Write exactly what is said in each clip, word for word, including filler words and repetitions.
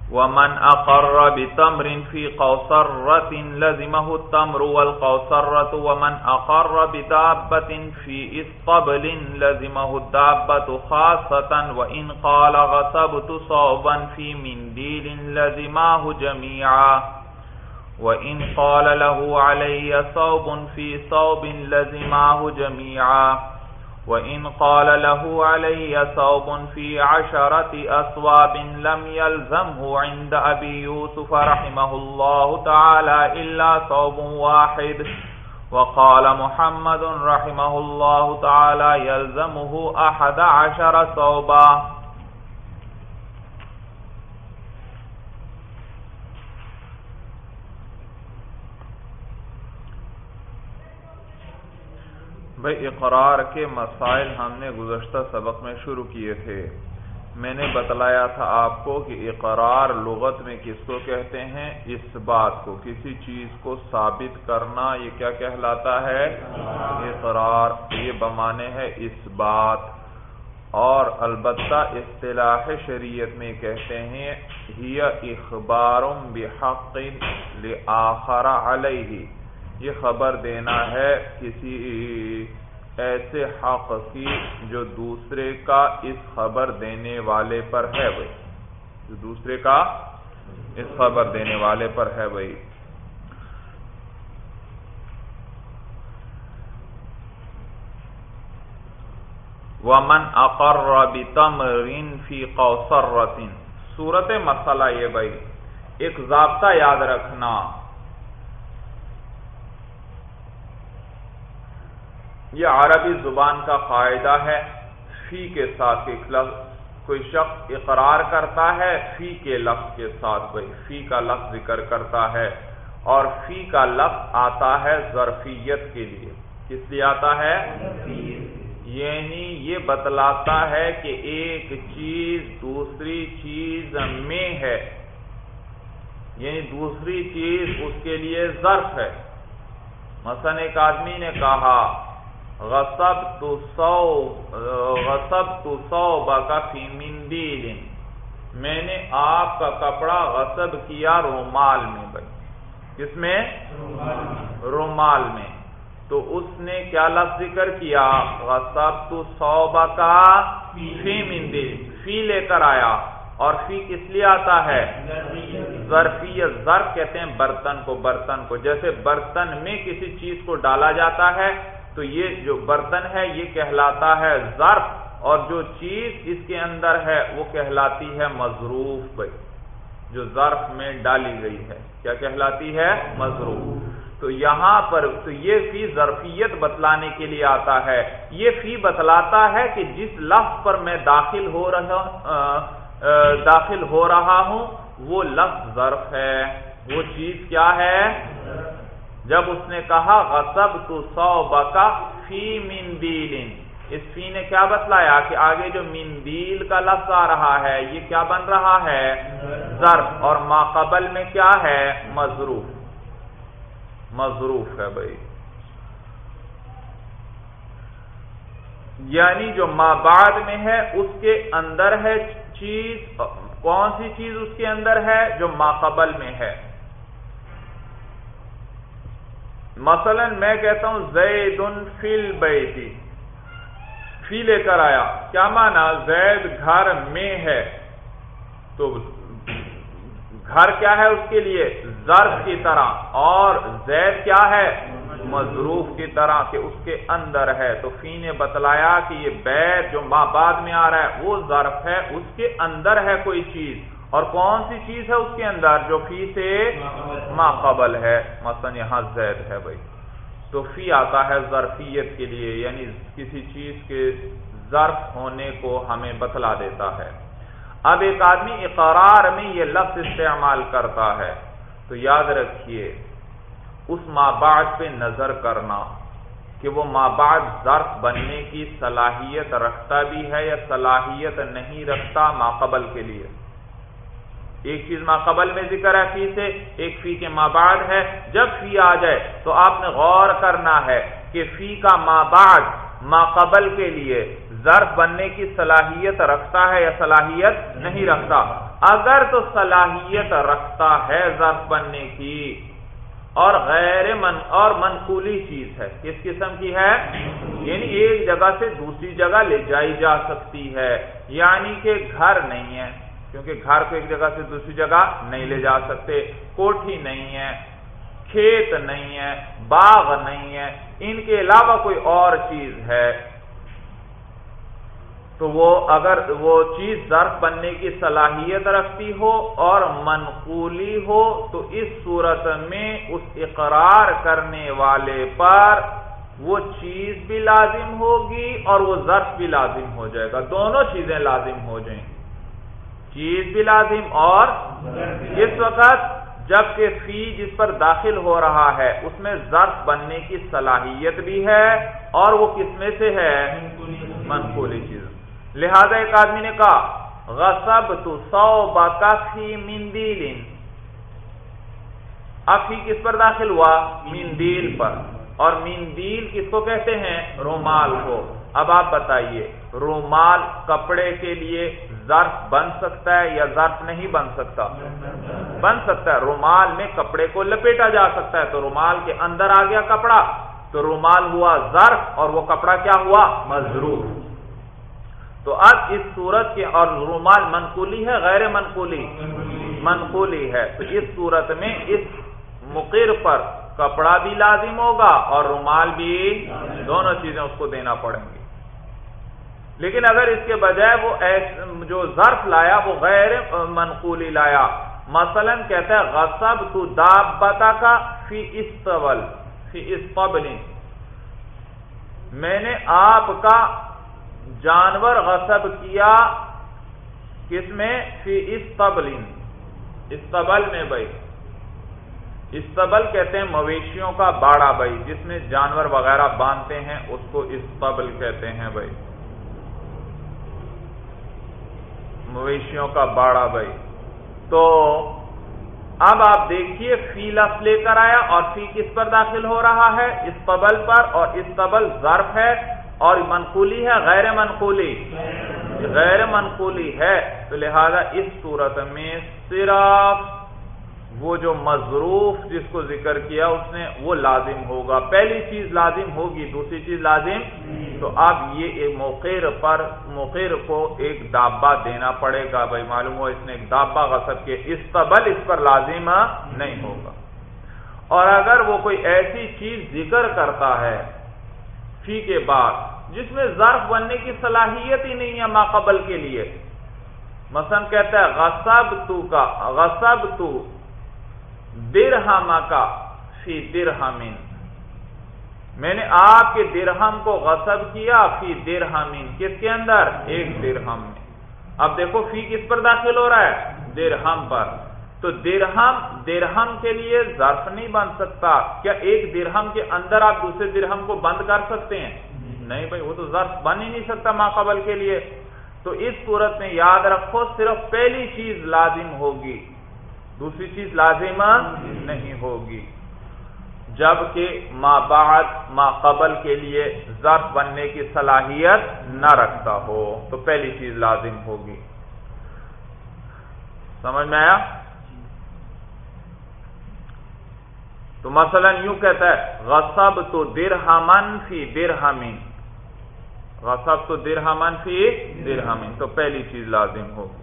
ومن اقر بتمر في قوصرة لزمه التمر والقوصرة ومن اقر بدابة في اسطبل لزمه الدابة خاصة وإن قال غصبت صوبا في منديل لزماه جميعا وإن قال له علي صوب في صوب لزماه جميعا وَإِنْ قَالَ لَهُ عَلَيَّ صَوْبٌ فِي عَشَرَةِ أَصْوَابٍ لَمْ يَلْزَمْهُ عِنْدَ أَبِي يُوسُفَ رَحِمَهُ اللَّهُ تَعَالَى إِلَّا صَوْبٌ وَاحِدٌ وَقَالَ مُحَمَّدٌ رَحِمَهُ اللَّهُ تَعَالَى يَلْزَمُهُ أَحَدَ عَشَرَ صَوْبًا. بھئی اقرار کے مسائل ہم نے گزشتہ سبق میں شروع کیے تھے. میں نے بتلایا تھا آپ کو کہ اقرار لغت میں کس کو کہتے ہیں؟ اس بات کو، کسی چیز کو ثابت کرنا، یہ کیا کہلاتا ہے؟ اقرار. یہ بمانے ہے اس بات. اور البتہ اصطلاح شریعت میں کہتے ہیں ہی اخبار بحق لآخر علیہ، یہ خبر دینا ہے کسی ایسے حق کی جو دوسرے کا اس خبر دینے والے پر ہے بھائی، جو دوسرے کا اس خبر دینے والے پر ہے بھائی. وَمَنْ أَقَرَّ بِتَمْرٍ فِي قَوْصَرَّةٍ. صورت مسئلہ یہ بھائی، ایک ضابطہ یاد رکھنا، یہ عربی زبان کا قاعدہ ہے. فی کے ساتھ ایک لفظ کوئی شخص اقرار کرتا ہے فی کے لفظ کے ساتھ، بھائی فی کا لفظ ذکر کرتا ہے، اور فی کا لفظ آتا ہے ظرفیت کے لیے. کس لیے آتا ہے؟ یعنی یہ بتلاتا ہے کہ ایک چیز دوسری چیز میں ہے، یعنی دوسری چیز اس کے لیے ظرف ہے. مثلا ایک آدمی نے کہا غصبت صوب غصبت صوبک فی مندیل، میں نے آپ کا کپڑا غصب کیا رومال میں. بھائی کس میں؟ رومال میں. تو اس نے کیا لفظ ذکر کیا؟ غصبت صوبک فی مندیل. فی لے کر آیا، اور فی کس لیے آتا ہے؟ ظرفیت. ظرف کہتے ہیں برتن کو. برتن کو جیسے برتن میں کسی چیز کو ڈالا جاتا ہے تو یہ جو برتن ہے یہ کہلاتا ہے ظرف، اور جو چیز اس کے اندر ہے وہ کہلاتی ہے مظروف. بھائی جو ظرف میں ڈالی گئی ہے کیا کہلاتی ہے؟ مظروف. تو یہاں پر تو یہ فی ظرفیت بتلانے کے لیے آتا ہے. یہ فی بتلاتا ہے کہ جس لفظ پر میں داخل ہو رہا داخل ہو رہا ہوں وہ لفظ ظرف ہے. وہ چیز کیا ہے؟ جب اس نے کہا غصبت صوبک فی مندیل، اس فی نے کیا بتلایا کہ آگے جو مندیل کا لفظ آ رہا ہے یہ کیا بن رہا ہے؟ ظرف. اور ما قبل میں کیا ہے؟ مظروف. مظروف ہے بھائی. یعنی جو ما بعد میں ہے اس کے اندر ہے چیز. کون سی چیز اس کے اندر ہے؟ جو ما قبل میں ہے. مثلا میں کہتا ہوں زید فی البیت، فی لے کر آیا، کیا مانا؟ زید گھر میں ہے. تو گھر کیا ہے اس کے لیے؟ ظرف کی طرح، اور زید کیا ہے؟ مظروف کی طرح کہ اس کے اندر ہے. تو فی نے بتلایا کہ یہ بیت جو ما بعد میں آ رہا ہے وہ ظرف ہے، اس کے اندر ہے کوئی چیز. اور کون سی چیز ہے اس کے اندر؟ جو فی سے ما قبل ہے. مثلا یہاں زید ہے بھائی، تو فی آتا ہے ظرفیت کے لیے، یعنی کسی چیز کے ظرف ہونے کو ہمیں بتلا دیتا ہے. اب ایک آدمی اقرار میں یہ لفظ استعمال کرتا ہے تو یاد رکھیے اس ما بعد پہ نظر کرنا کہ وہ ما بعد ظرف بننے کی صلاحیت رکھتا بھی ہے یا صلاحیت نہیں رکھتا ما قبل کے لیے. ایک چیز ما قبل میں ذکر ہے فی سے، ایک فی کے ما بعد ہے. جب فی آ جائے تو آپ نے غور کرنا ہے کہ فی کا ما بعد ما قبل کے لیے ظرف بننے کی صلاحیت رکھتا ہے یا صلاحیت نہیں رکھتا. اگر تو صلاحیت رکھتا ہے ظرف بننے کی اور غیر من اور منقولی چیز ہے، کس قسم کی ہے؟ یعنی ایک جگہ سے دوسری جگہ لے جائی جا سکتی ہے، یعنی کہ گھر نہیں ہے، کیونکہ گھر کو ایک جگہ سے دوسری جگہ نہیں لے جا سکتے، کوٹھی نہیں ہے، کھیت نہیں ہے، باغ نہیں ہے، ان کے علاوہ کوئی اور چیز ہے، تو وہ اگر وہ چیز ظرف بننے کی صلاحیت رکھتی ہو اور منقولی ہو تو اس صورت میں اس اقرار کرنے والے پر وہ چیز بھی لازم ہوگی اور وہ ظرف بھی لازم ہو جائے گا، دونوں چیزیں لازم ہو جائیں گی، چیز بھی لازم اور اس وقت جبکہ فی جس پر داخل ہو رہا ہے اس میں ظرف بننے کی صلاحیت بھی ہے اور وہ کس میں سے ہے؟ منقولی چیز۔ لہذا ایک آدمی نے کہا غصبت ثوبک فی مندیل، اب فی کس پر داخل ہوا؟ مندیل پر، اور مندیل کس کو کہتے ہیں؟ رومال کو۔ اب آپ بتائیے رومال کپڑے کے لیے ظرف بن سکتا ہے یا ظرف نہیں بن سکتا؟ بن سکتا ہے، رومال میں کپڑے کو لپیٹا جا سکتا ہے، تو رومال کے اندر آ گیا کپڑا تو رومال ہوا ظرف اور وہ کپڑا کیا ہوا؟ مظروف۔ تو اب اس صورت کے، اور رومال منقولی ہے غیر منقولی؟ منقولی ہے، تو اس صورت میں اس مقر پر کپڑا بھی لازم ہوگا اور رومال بھی، دونوں چیزیں اس کو دینا پڑیں گی۔ لیکن اگر اس کے بجائے وہ جو ظرف لایا وہ غیر منقولی لایا، مثلا کہتا ہے غصبت دابتک فی اسطبل فی اسطبل، میں نے آپ کا جانور غصب کیا کس میں؟ فی اسطبل، اسطبل میں بھائی، اسطبل کہتے ہیں مویشیوں کا باڑا بھائی، جس میں جانور وغیرہ باندھتے ہیں اس کو اسطبل کہتے ہیں بھائی، مویشیوں کا باڑا بھائی۔ تو اب آپ دیکھیے فی لفظ لے کر آیا اور فی کس پر داخل ہو رہا ہے؟ اسطبل پر، اور اسطبل ظرف ہے اور منقولی ہے غیر منقولی؟ غیر منقولی ہے، تو لہذا اس صورت میں صرف وہ جو مظروف جس کو ذکر کیا اس نے وہ لازم ہوگا، پہلی چیز لازم ہوگی دوسری چیز لازم، تو اب یہ ایک موقر پر موقر کو ایک دابہ دینا پڑے گا بھائی، معلوم ہو اس نے ایک دابہ غصب کیا، اسطبل اس پر لازم نہیں ہوگا۔ اور اگر وہ کوئی ایسی چیز ذکر کرتا ہے فی کے بعد جس میں ظرف بننے کی صلاحیت ہی نہیں ہے ما قبل کے لیے، مثلا کہتا ہے غصبت کا غصبت درہمک فی درہم، میں نے آپ کے درہم کو غصب کیا فی درہم، کس کے اندر؟ ایک درہم میں۔ اب دیکھو فی کس پر داخل ہو رہا ہے؟ درہم پر، تو درہم درہم کے لیے ظرف نہیں بن سکتا، کیا ایک درہم کے اندر آپ دوسرے درہم کو بند کر سکتے ہیں؟ نہیں بھائی، وہ تو ظرف بن ہی نہیں سکتا ما قبل کے لیے۔ تو اس صورت میں یاد رکھو صرف پہلی چیز لازم ہوگی، دوسری چیز لازم نہیں ہوگی، جبکہ ما بعد ما قبل کے لیے ظرف بننے کی صلاحیت نہ رکھتا ہو تو پہلی چیز لازم ہوگی۔ سمجھ میں آیا؟ تو مثلا یوں کہتا ہے غصبت درہمن فی درہمین، غصبت درہمن فی درہمین، تو پہلی چیز لازم ہوگی۔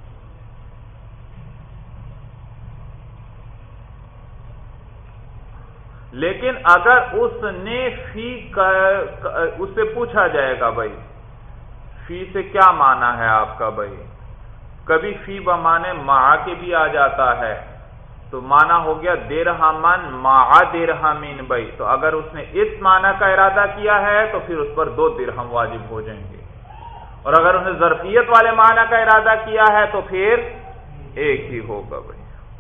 لیکن اگر اس نے فی اس سے پوچھا جائے گا بھائی فی سے کیا معنی ہے آپ کا بھائی، کبھی فی بمانے مع کے بھی آ جاتا ہے، تو معنی ہو گیا درہمن مع درہمین بھائی، تو اگر اس نے اس معنی کا ارادہ کیا ہے تو پھر اس پر دو درہم واجب ہو جائیں گے، اور اگر اس نے ظرفیت والے معنی کا ارادہ کیا ہے تو پھر ایک ہی ہوگا بھائی۔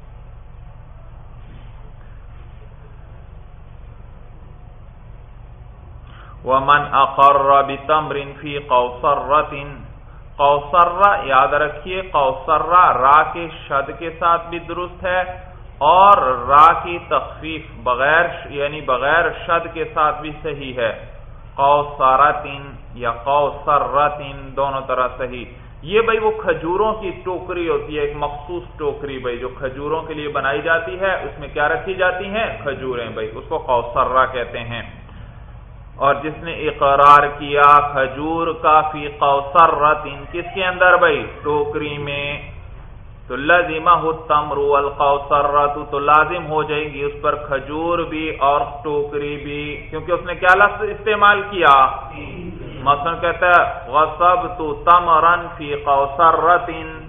وَمَنْ أَقَرَّ بِتَمْرٍ فِي قَوْصَرَّةٍ، قوسرہ یاد رکھیے، قوسرہ را کے شد کے ساتھ بھی درست ہے اور را کی تخفیف بغیر یعنی بغیر شد کے ساتھ بھی صحیح ہے، قوسرتن یا قوسرتن دونوں طرح صحیح، یہ بھائی وہ کھجوروں کی ٹوکری ہوتی ہے، ایک مخصوص ٹوکری بھائی جو کھجوروں کے لیے بنائی جاتی ہے، اس میں کیا رکھی جاتی ہیں؟ کھجوریں بھائی، اس کو قوسرہ کہتے ہیں۔ اور جس نے اقرار کیا کھجور کا فی قوسرۃ، کس کے اندر بھائی؟ ٹوکری میں، تو لازمہ التمر والقوسرۃ، تو لازم ہو جائے گی اس پر کھجور بھی اور ٹوکری بھی، کیونکہ اس نے کیا لفظ استعمال کیا؟ مثلا کہتا ہے غصبت تمرا فی قوسرۃ،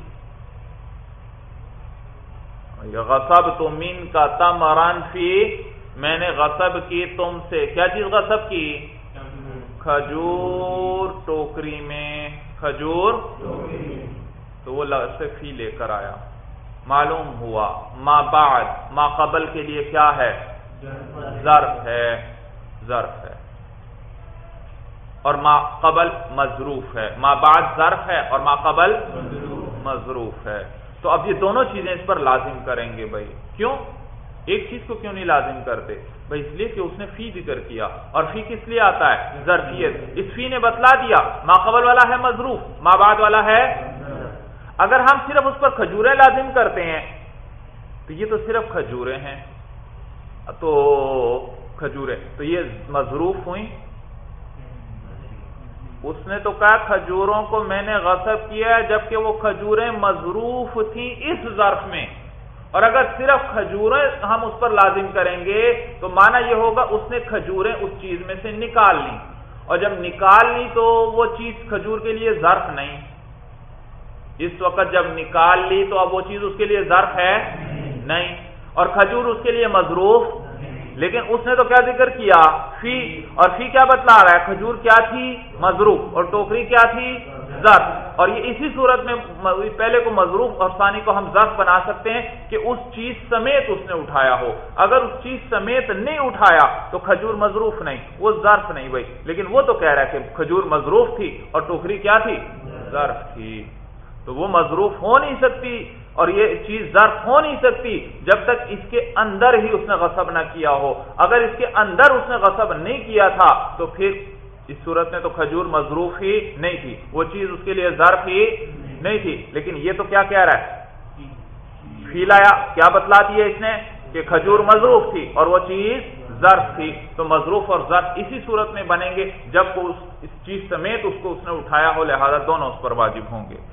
غصبت منک تمرا فی، میں نے غصب کی تم سے، کیا چیز غصب کی؟ کھجور ٹوکری میں، کھجور، تو وہ لفظ سے فی لے کر آیا۔ معلوم ہوا ما بعد، ما قبل کے لیے کیا ہے؟ ظرف ہے، ظرف ہے، اور ما قبل مظروف ہے۔ ما بعد ظرف ہے اور ما قبل مظروف ہے۔ تو اب یہ دونوں چیزیں اس پر لازم کریں گے بھائی۔ کیوں؟ ایک چیز کو کیوں نہیں لازم کرتے بھائی؟ اس لیے کہ اس نے فی ذکر کیا، اور فی کس لیے آتا ہے؟ ظرفیت۔ اس فی نے بتلا دیا ما قبل والا ہے مظروف، ما بعد والا ہے۔ اگر ہم صرف اس پر کھجوریں لازم کرتے ہیں تو یہ تو صرف کھجوریں ہیں، تو کھجوریں تو یہ مظروف ہوئیں۔ اس نے تو کہا کھجوروں کو میں نے غصب کیا ہے، جبکہ وہ کھجوریں مظروف تھیں اس ظرف میں، اور اگر صرف کھجوریں ہم اس پر لازم کریں گے تو معنی یہ ہوگا اس نے کھجوریں اس چیز میں سے نکال لی، اور جب نکال لی تو وہ چیز کھجور کے لیے ظرف نہیں، اس وقت جب نکال لی تو اب وہ چیز اس کے لیے ظرف ہے نہیں، اور کھجور اس کے لیے مظروف، لیکن اس نے تو کیا ذکر کیا؟ فی، اور فی کیا بتلا رہا ہے؟ کھجور کیا تھی؟ مظروف، اور ٹوکری کیا تھی؟ ظرف۔ اور یہ اسی صورت میں پہلے کو مظروف اور ثانی کو ہم ظرف بنا سکتے ہیں کہ اس چیز سمیت اس نے اٹھایا ہو۔ اگر اس چیز سمیت نہیں اٹھایا تو کھجور مظروف نہیں، وہ ظرف نہیں بھائی، لیکن وہ تو کہہ رہا ہے کہ کھجور مظروف تھی اور ٹوکری کیا تھی؟ ظرف تھی، تو وہ مظروف ہو نہیں سکتی اور یہ چیز ظرف ہو نہیں سکتی جب تک اس کے اندر ہی اس نے غصب نہ کیا ہو۔ اگر اس کے اندر اس نے غصب نہیں کیا تھا تو پھر اس صورت میں تو کھجور مظروف ہی نہیں تھی، وہ چیز اس کے لیے ظرف ہی نہیں تھی، لیکن یہ تو کیا کہہ رہا ہے؟ فی لایا، کیا بتلا دیا اس نے؟ کہ کھجور مظروف تھی اور وہ چیز ظرف تھی، تو مظروف اور ظرف اسی صورت میں بنیں گے جب کو اس چیز سمیت اس کو اس نے اٹھایا ہو، لہذا دونوں اس پر واجب ہوں گے۔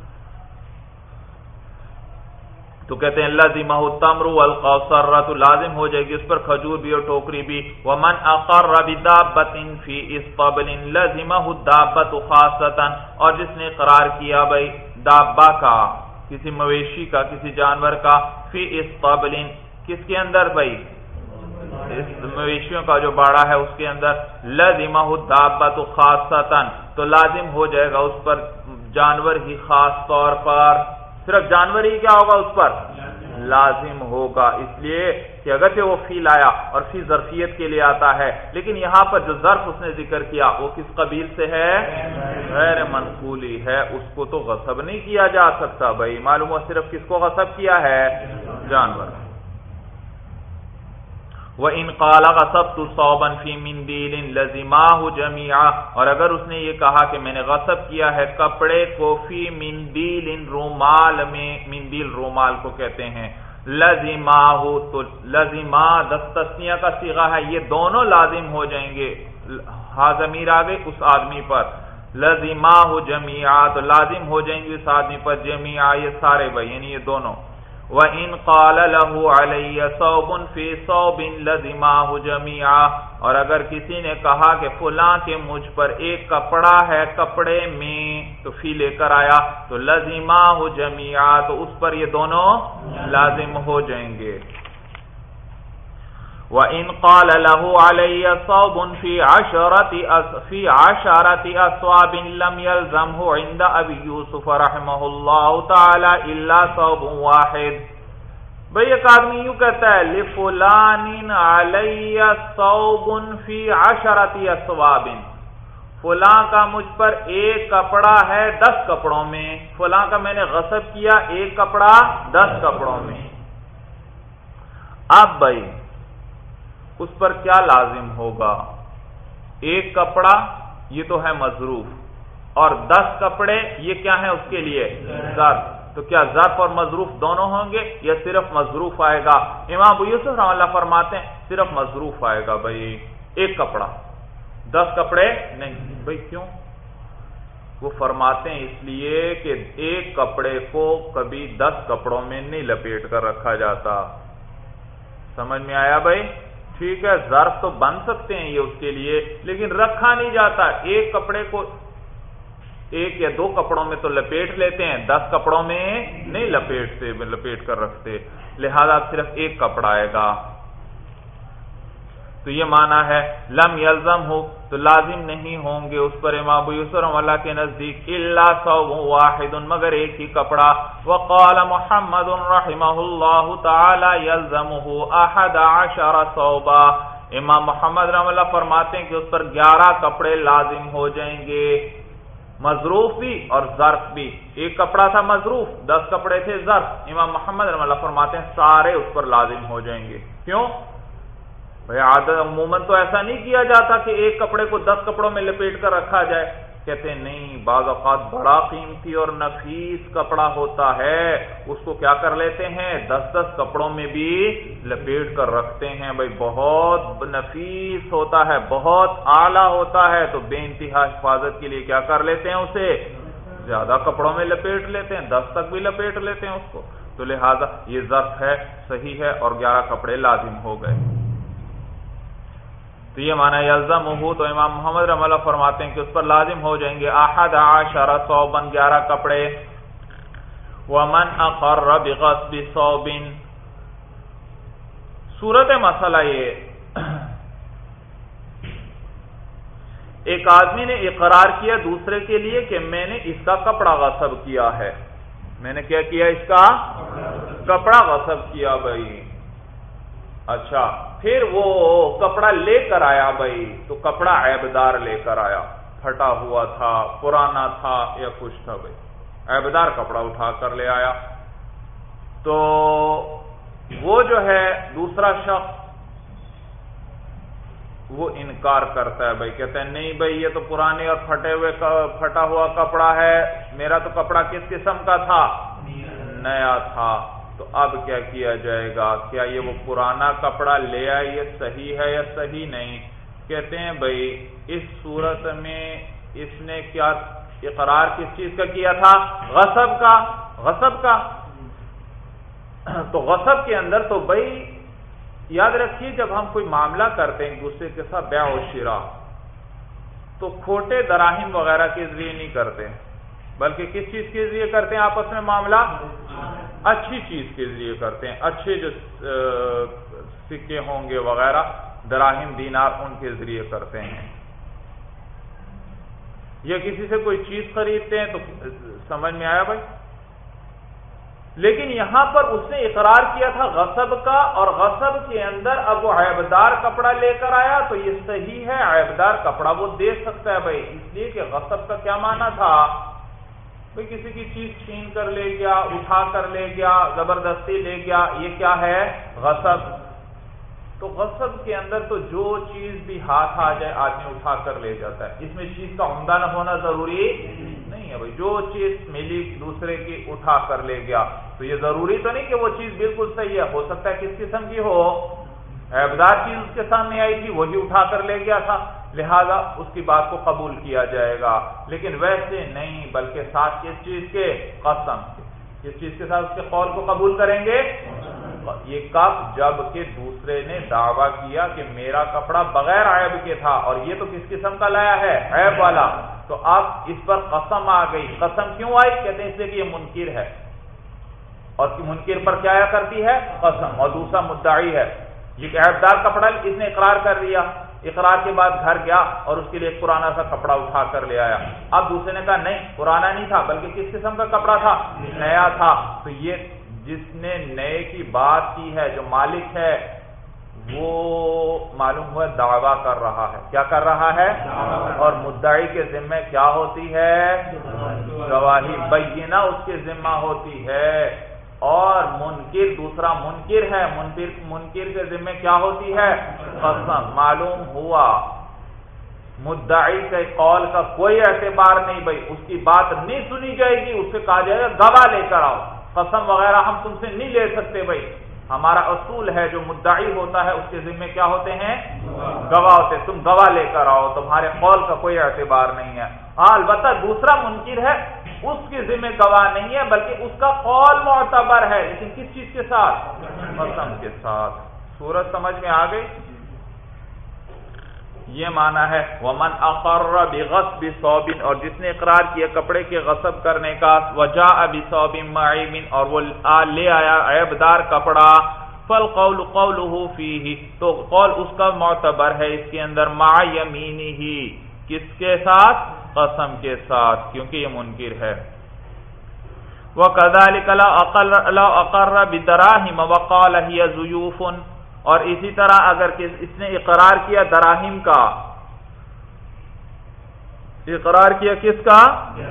تو کہتے ہیں لازمہ التمر والقوسرۃ، لازم ہو جائے گی اس پر کھجور بھی اور ٹوکری بھی۔ ومن اقر بدابۃ فی اسطبل لازمہ الدابۃ خاصۃ، اور جس نے اقرار کیا بھائی دابہ کا، کسی مویشی کا، کسی جانور کا، فی اسطبل، کس کے اندر بھائی؟ اس مویشیوں کا جو باڑا ہے اس کے اندر، لازمہ الدابۃ خاصۃ، تو لازم ہو جائے گا اس پر جانور ہی خاص طور پر، صرف جانور ہی کیا ہوگا اس پر؟ لازم ہوگا، اس لیے کہ اگرچہ وہ فی لایا اور فی ظرفیت کے لیے آتا ہے، لیکن یہاں پر جو ظرف اس نے ذکر کیا وہ کس قبیل سے ہے؟ غیر منقولی ہے، اس کو تو غصب نہیں کیا جا سکتا بھائی۔ معلوم ہوا صرف کس کو غصب کیا ہے؟ جانور۔ وَإِنْ قَالَ غَصَبْتُ صَوْبًا فِي مِنْدِيلٍ لَزِمَاهُ جَمِيعًا، اور اگر اس نے یہ کہا کہ میں نے غصب کیا ہے کپڑے کو، فی مندیل، رومال میں، مندیل رومال کو کہتے ہیں، لَزِمَاهُ، تو لَزِمَا دستثنیہ کا صیغہ ہے، یہ دونوں لازم ہو جائیں گے، ہا ضمیر آگے اس آدمی پر، لَزِمَاهُ جَمِيعًا، تو لازم ہو جائیں گے اس آدمی پر جميعا، یہ سارے بھائی، یعنی یہ دونوں۔ وَإِنْ قَالَ لَهُ عَلَيَّ صَوْبٌ فِي صَوْبٍ لَزِمَاهُ جَمِيعًا، اور اگر کسی نے کہا کہ فلاں کے مجھ پر ایک کپڑا ہے کپڑے میں، تو فی لے کر آیا، تو لَزِمَاهُ جَمِيعًا، تو اس پر یہ دونوں لازم ہو جائیں گے۔ وَإِنْ قَالَ لَهُ عَلَيَّ صَوْبٌ فِي عَشَرَةِ فِي عَشَرَةِ أَصْوَابٍ لَمْ يَلْزَمْهُ عِنْدَ أَبِي يُوسُفَ رَحِمَهُ اللَّهُ تَعَالَى إِلَّا صَوْبٌ وَاحِدٌ، بھئی ایک آدمی یوں کہتا ہے لِفُلَانٍ عَلَيَّ صَوْبٌ فِي عَشَرَةِ أَصْوَابٍ، فلاں کا مجھ پر ایک کپڑا ہے دس کپڑوں میں، فلاں کا میں نے غصب کیا ایک کپڑا دس کپڑوں میں۔ اب بھائی اس پر کیا لازم ہوگا؟ ایک کپڑا یہ تو ہے مظروف، اور دس کپڑے یہ کیا ہیں اس کے لیے؟ ظرف. تو کیا ظرف اور مظروف دونوں ہوں گے یا صرف مظروف آئے گا؟ امام ابو یوسف رحمۃ اللہ فرماتے ہیں صرف مظروف آئے گا. بھائی ایک کپڑا، دس کپڑے نہیں. بھائی کیوں؟ وہ فرماتے ہیں اس لیے کہ ایک کپڑے کو کبھی دس کپڑوں میں نہیں لپیٹ کر رکھا جاتا. سمجھ میں آیا بھائی؟ ٹھیک ہے، ظرف تو بن سکتے ہیں یہ اس کے لیے، لیکن رکھا نہیں جاتا. ایک کپڑے کو ایک یا دو کپڑوں میں تو لپیٹ لیتے ہیں، دس کپڑوں میں نہیں لپیٹتے، لپیٹ کر رکھتے. لہذا صرف ایک کپڑا آئے گا. تو یہ معنی ہے لم یلزم ہو، تو لازم نہیں ہوں گے اس پر امام ابو یوسف رحمہ اللہ کے نزدیک الا ثوب واحد، مگر ایک ہی کپڑا. وقال محمد رحمہ اللہ تعالی یلزمہ احد عشر ثوبا، امام محمد رحمہ اللہ فرماتے ہیں کہ اس پر گیارہ کپڑے لازم ہو جائیں گے، مظروف بھی اور ظرف بھی. ایک کپڑا تھا مظروف، دس کپڑے تھے ظرف. امام محمد رحمہ اللہ فرماتے ہیں سارے اس پر لازم ہو جائیں گے. کیوں بھائی؟ عادت عموماً تو ایسا نہیں کیا جاتا کہ ایک کپڑے کو دس کپڑوں میں لپیٹ کر رکھا جائے. کہتے ہیں نہیں، بعض اوقات بڑا قیمتی اور نفیس کپڑا ہوتا ہے، اس کو کیا کر لیتے ہیں؟ دس دس کپڑوں میں بھی لپیٹ کر رکھتے ہیں. بھائی بہت نفیس ہوتا ہے، بہت اعلیٰ ہوتا ہے، تو بے انتہا حفاظت کے لیے کیا کر لیتے ہیں؟ اسے زیادہ کپڑوں میں لپیٹ لیتے ہیں، دس تک بھی لپیٹ لیتے ہیں اس کو. تو لہذا یہ ظرف ہے، صحیح ہے، اور گیارہ کپڑے لازم ہو گئے. تو یہ معنی یلزمہ، تو امام محمد رحمہ اللہ فرماتے ہیں کہ اس پر لازم ہو جائیں گے احد عشر ثوبا، گیارہ کپڑے. ومن اقر بغصب ثوب، صورت مسئلہ یہ، ایک آدمی نے اقرار کیا دوسرے کے لیے کہ میں نے اس کا کپڑا غصب کیا ہے. میں نے کیا کیا؟ اس کا کپڑا غصب کیا. بھائی اچھا، پھر وہ کپڑا لے کر آیا. بھائی تو کپڑا عیبدار لے کر آیا، پھٹا ہوا تھا، پرانا تھا یا کچھ تھا. بھائی عیبدار کپڑا اٹھا کر لے آیا. تو وہ جو ہے دوسرا شخص وہ انکار کرتا ہے. بھائی کہتا ہے نہیں بھائی یہ تو پرانے اور پھٹے ہوئے پھٹا ہوا کپڑا ہے، میرا تو کپڑا کس قسم کا تھا؟ نیا تھا. تو اب کیا کیا جائے گا؟ کیا یہ وہ پرانا کپڑا لے آئے، یہ صحیح ہے یا صحیح نہیں؟ کہتے ہیں بھائی اس صورت میں اس نے کیا اقرار کس چیز کا کیا تھا؟ غصب کا. غصب کا تو غصب کے اندر تو بھائی یاد رکھیے، جب ہم کوئی معاملہ کرتے ہیں ایک دوسرے کے ساتھ بیع و شراء، تو کھوٹے دراہم وغیرہ کے ذریعے نہیں کرتے، بلکہ کس چیز کے ذریعے کرتے ہیں آپس میں معاملہ؟ اچھی چیز کے ذریعے کرتے ہیں. اچھے جو سکے ہوں گے وغیرہ، دراہم دینار، ان کے ذریعے کرتے ہیں. یا کسی سے کوئی چیز خریدتے ہیں تو سمجھ میں آیا بھائی؟ لیکن یہاں پر اس نے اقرار کیا تھا غصب کا، اور غصب کے اندر اب وہ عیبدار کپڑا لے کر آیا، تو یہ صحیح ہے، عیبدار کپڑا وہ دے سکتا ہے. بھائی اس لیے کہ غصب کا کیا معنی تھا؟ بھائی کسی کی چیز چھین کر لے گیا، اٹھا کر لے گیا، زبردستی لے گیا، یہ کیا ہے؟ غصب. تو غصب کے اندر تو جو چیز بھی ہاتھ آ جائے آدمی اٹھا کر لے جاتا ہے. اس میں چیز کا عمدہ نہ ہونا ضروری نہیں ہے. بھائی جو چیز ملی دوسرے کی اٹھا کر لے گیا، تو یہ ضروری تو نہیں کہ وہ چیز بالکل صحیح ہے، ہو سکتا ہے کس قسم کی ہو، عیبدار چیز اس کے سامنے آئی تھی، وہی اٹھا کر لے گیا تھا، لہذا اس کی بات کو قبول کیا جائے گا. لیکن ویسے نہیں، بلکہ ساتھ کس چیز کے؟ قسم کے. کس چیز کے ساتھ اس کے قول کو قبول کریں گے؟ یہ کب؟ جب کہ دوسرے نے دعویٰ کیا کہ میرا کپڑا بغیر عیب کے تھا، اور یہ تو کس قسم کا لایا ہے؟ عیب والا. تو اب اس پر قسم آ گئی. قسم کیوں آئی؟ کہتے ہیں اس لیے کہ یہ منکر ہے، اور منکر پر کیا آیا کرتی ہے؟ قسم. اور دوسرا مدعی ہے، یہ عیبدار کپڑا اس نے اقرار کر لیا، اقرار کے بعد گھر گیا اور اس کے لیے ایک پرانا سا کپڑا اٹھا کر لے آیا. اب دوسرے نے کہا نہیں پرانا نہیں تھا، بلکہ کس قسم کا کپڑا تھا؟ نیا تھا. تو یہ جس نے نئے کی بات کی ہے، جو مالک ہے، وہ معلوم ہوا دعویٰ کر رہا ہے. کیا کر رہا ہے؟ اور مدعی کے ذمہ کیا ہوتی ہے؟ گواہی. بینہ اس کے ذمہ ہوتی ہے. اور منکر دوسرا منکر ہے، منکر منکر کے ذمہ کیا ہوتی ہے؟ قسم. معلوم ہوا مدعی کے قول کا کوئی اعتبار نہیں بھائی، اس کی بات نہیں سنی جائے گی، اس سے کہا جائے گا گواہ لے کر آؤ، قسم وغیرہ ہم تم سے نہیں لے سکتے بھائی، ہمارا اصول ہے جو مدعی ہوتا ہے اس کے ذمے کیا ہوتے ہیں؟ گواہ ہوتے ہیں، تم گواہ لے کر آؤ، تمہارے قول کا کوئی اعتبار نہیں ہے۔ ہاں البتہ دوسرا منکر ہے، اس کے ذمے گواہ نہیں ہے بلکہ اس کا قول معتبر ہے، لیکن کس چیز کے ساتھ؟ قسم کے ساتھ۔ سورج سمجھ میں آ گئی؟ یہ معنی ہے ومن اقر بغصب ثوب، اور جس نے اقرار کیا کپڑے کے غصب کرنے کا، وجاء بثوب معیب، اور وہ لے آیا عیب دار کپڑا، فالقول قوله فیہ، تو قول اس کا معتبر ہے اس کے اندر، مع یمینہ، کس کے ساتھ؟ قسم کے ساتھ، کیونکہ یہ منکر ہے۔ وَكَذَلِكَ لَوْ أَقَرَّ بِدَرَاهِمَ وَقَالَ هِيَ زُيُوفٌ، اور اسی طرح اگر اس نے اقرار کیا دراہم کا، اقرار کیا کس کا؟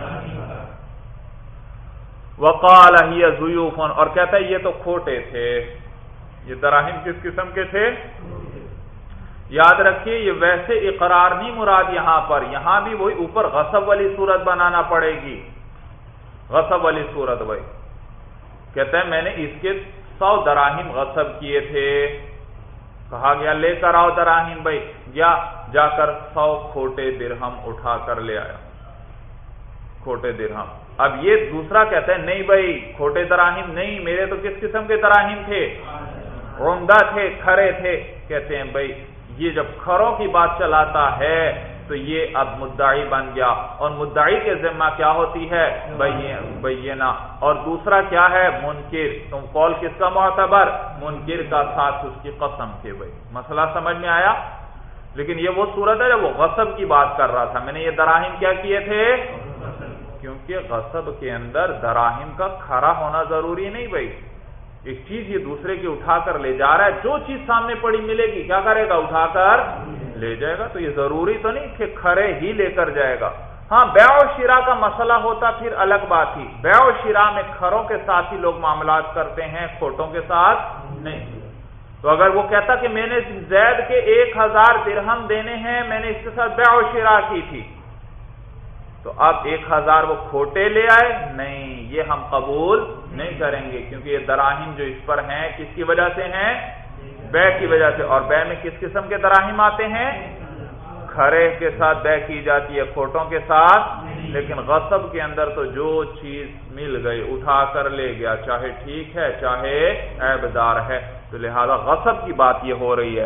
وَقَالَ هِيَ زُيُوفٌ، اور کہتا ہے یہ تو کھوٹے تھے۔ یہ دراہم کس قسم کے تھے؟ یاد رکھیے یہ ویسے اقرار نہیں مراد یہاں پر، یہاں بھی وہی اوپر غصب والی صورت بنانا پڑے گی، غصب والی صورت بھائی۔ کہتا ہے میں نے اس کے سو دراہم غصب کیے تھے، کہا گیا لے کر آؤ دراہم بھائی، یا جا کر سو کھوٹے درہم اٹھا کر لے آیا، کھوٹے درہم۔ اب یہ دوسرا کہتا ہے نہیں بھائی کھوٹے دراہم نہیں، میرے تو کس قسم کے دراہم تھے؟ عمدہ تھے، کھرے تھے۔ کہتے ہیں بھائی یہ جب کھروں کی بات چلاتا ہے تو یہ اب مدعی بن گیا، اور مدعی کے ذمہ کیا ہوتی ہے؟ بینہ۔ اور دوسرا کیا ہے؟ منکر۔ تم قول کس کا معتبر؟ منکر کا، ساتھ اس کی قسم کے۔ بھائی مسئلہ سمجھ میں آیا؟ لیکن یہ وہ صورت ہے جب وہ غصب کی بات کر رہا تھا، میں نے یہ دراہم کیا کیے تھے؟ کیونکہ غصب کے اندر دراہم کا کھرا ہونا ضروری نہیں بھائی، ایک چیز یہ دوسرے کی اٹھا کر لے جا رہا ہے، جو چیز سامنے پڑی ملے گی کیا کرے گا؟ اٹھا کر لے جائے گا، تو یہ ضروری تو نہیں کہ کھرے ہی لے کر جائے گا۔ ہاں بیع و شراء کا مسئلہ ہوتا پھر الگ بات تھی، بیع و شراء میں کھروں کے ساتھ ہی لوگ معاملات کرتے ہیں، کھوٹوں کے ساتھ نہیں۔ تو اگر وہ کہتا کہ میں نے زید کے ایک ہزار درہم دینے ہیں، میں نے اس کے ساتھ بیع و شراء کی تھی، تو اب ایک ہزار وہ کھوٹے لے آئے، نہیں یہ ہم قبول نہیں کریں گے، کیونکہ یہ دراہم جو اس پر ہیں کس کی وجہ سے ہیں؟ بیع کی وجہ سے۔ اور بیع میں کس قسم کے دراہم آتے ہیں؟ کھرے کے ساتھ بیع کی جاتی ہے، کھوٹوں کے ساتھ۔ لیکن غصب کے اندر تو جو چیز مل گئی اٹھا کر لے گیا، چاہے ٹھیک ہے چاہے عیب دار ہے، تو لہذا غصب کی بات یہ ہو رہی ہے۔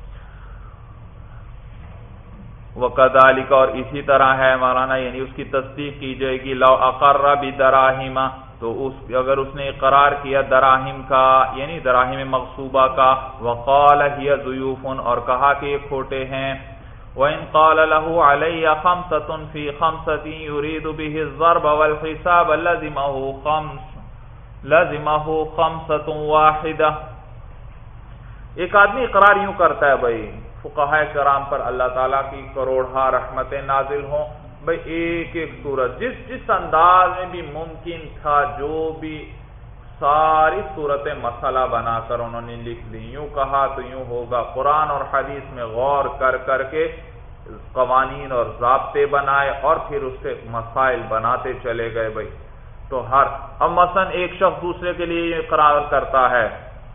وَكَذَلِكَ، اور اسی طرح ہے مولانا، یعنی اس کی تصدیق کی جائے گی، لو اقر بدراہم، تو اس اگر اس نے اقرار کیا دراہم کا یعنی دراہم مغصوبہ کا، وقال هي ضیوف، اور کہا کہ یہ کھوٹے ہیں، وَإِنْ قَالَ لَهُ عَلَيَّ خَمْسَةٌ فِي خَمْسَةٍ يُرِيدُ بِهِ الضَّرْبَ وَالْحِسَابَ لَزِمَهُ خَمْسٌ لَزِمَهُ خَمْسَةٌ وَاحِدَةٌ۔ ایک آدمی اقرار یوں کرتا ہے بھائی، فقہاء کرام پر اللہ تعالیٰ کی کروڑہا رحمتیں نازل ہوں، بھائی ایک ایک صورت جس جس انداز میں بھی ممکن تھا، جو بھی ساری صورتیں مسئلہ بنا کر انہوں نے لکھ دی، یوں کہا تو یوں ہوگا، قرآن اور حدیث میں غور کر کر کے قوانین اور ضابطے بنائے، اور پھر اس سے مسائل بناتے چلے گئے بھائی۔ تو ہر اب مثلا ایک شخص دوسرے کے لیے اقرار کرتا ہے،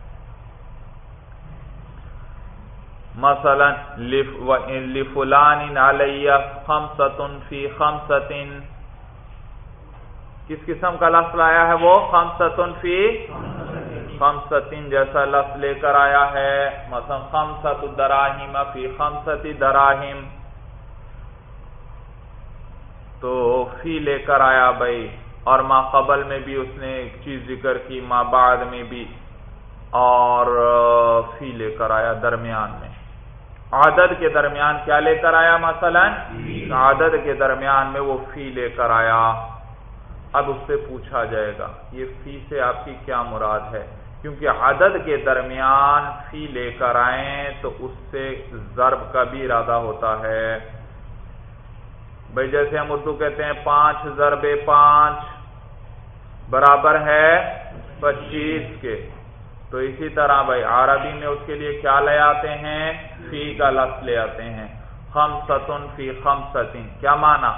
مثلا لفلان علی خمسۃ فی خمسۃ، کس قسم کا لفظ آیا ہے وہ؟ خمسۃ فی خمسۃ جیسا لفظ لے کر آیا ہے، مثلا خمسۃ دراہم فی خمسۃ دراہم، تو فی لے کر آیا بھائی، اور ما قبل میں بھی اس نے ایک چیز ذکر کی، ما بعد میں بھی، اور فی لے کر آیا درمیان میں، عدد کے درمیان کیا لے کر آیا؟ مثلا عدد کے درمیان میں وہ فی لے کر آیا۔ اب اس سے پوچھا جائے گا یہ فی سے آپ کی کیا مراد ہے، کیونکہ عدد کے درمیان فی لے کر آئیں تو اس سے ضرب کا بھی ارادہ ہوتا ہے بھائی، جیسے ہم اردو کہتے ہیں پانچ ضرب پانچ برابر ہے پچیس کے، تو اسی طرح بھائی عربی میں اس کے لیے کیا لے آتے ہیں؟ فی کا لفظ لے آتے ہیں۔ خمسۃ فی خمسۃ، کیا معنی؟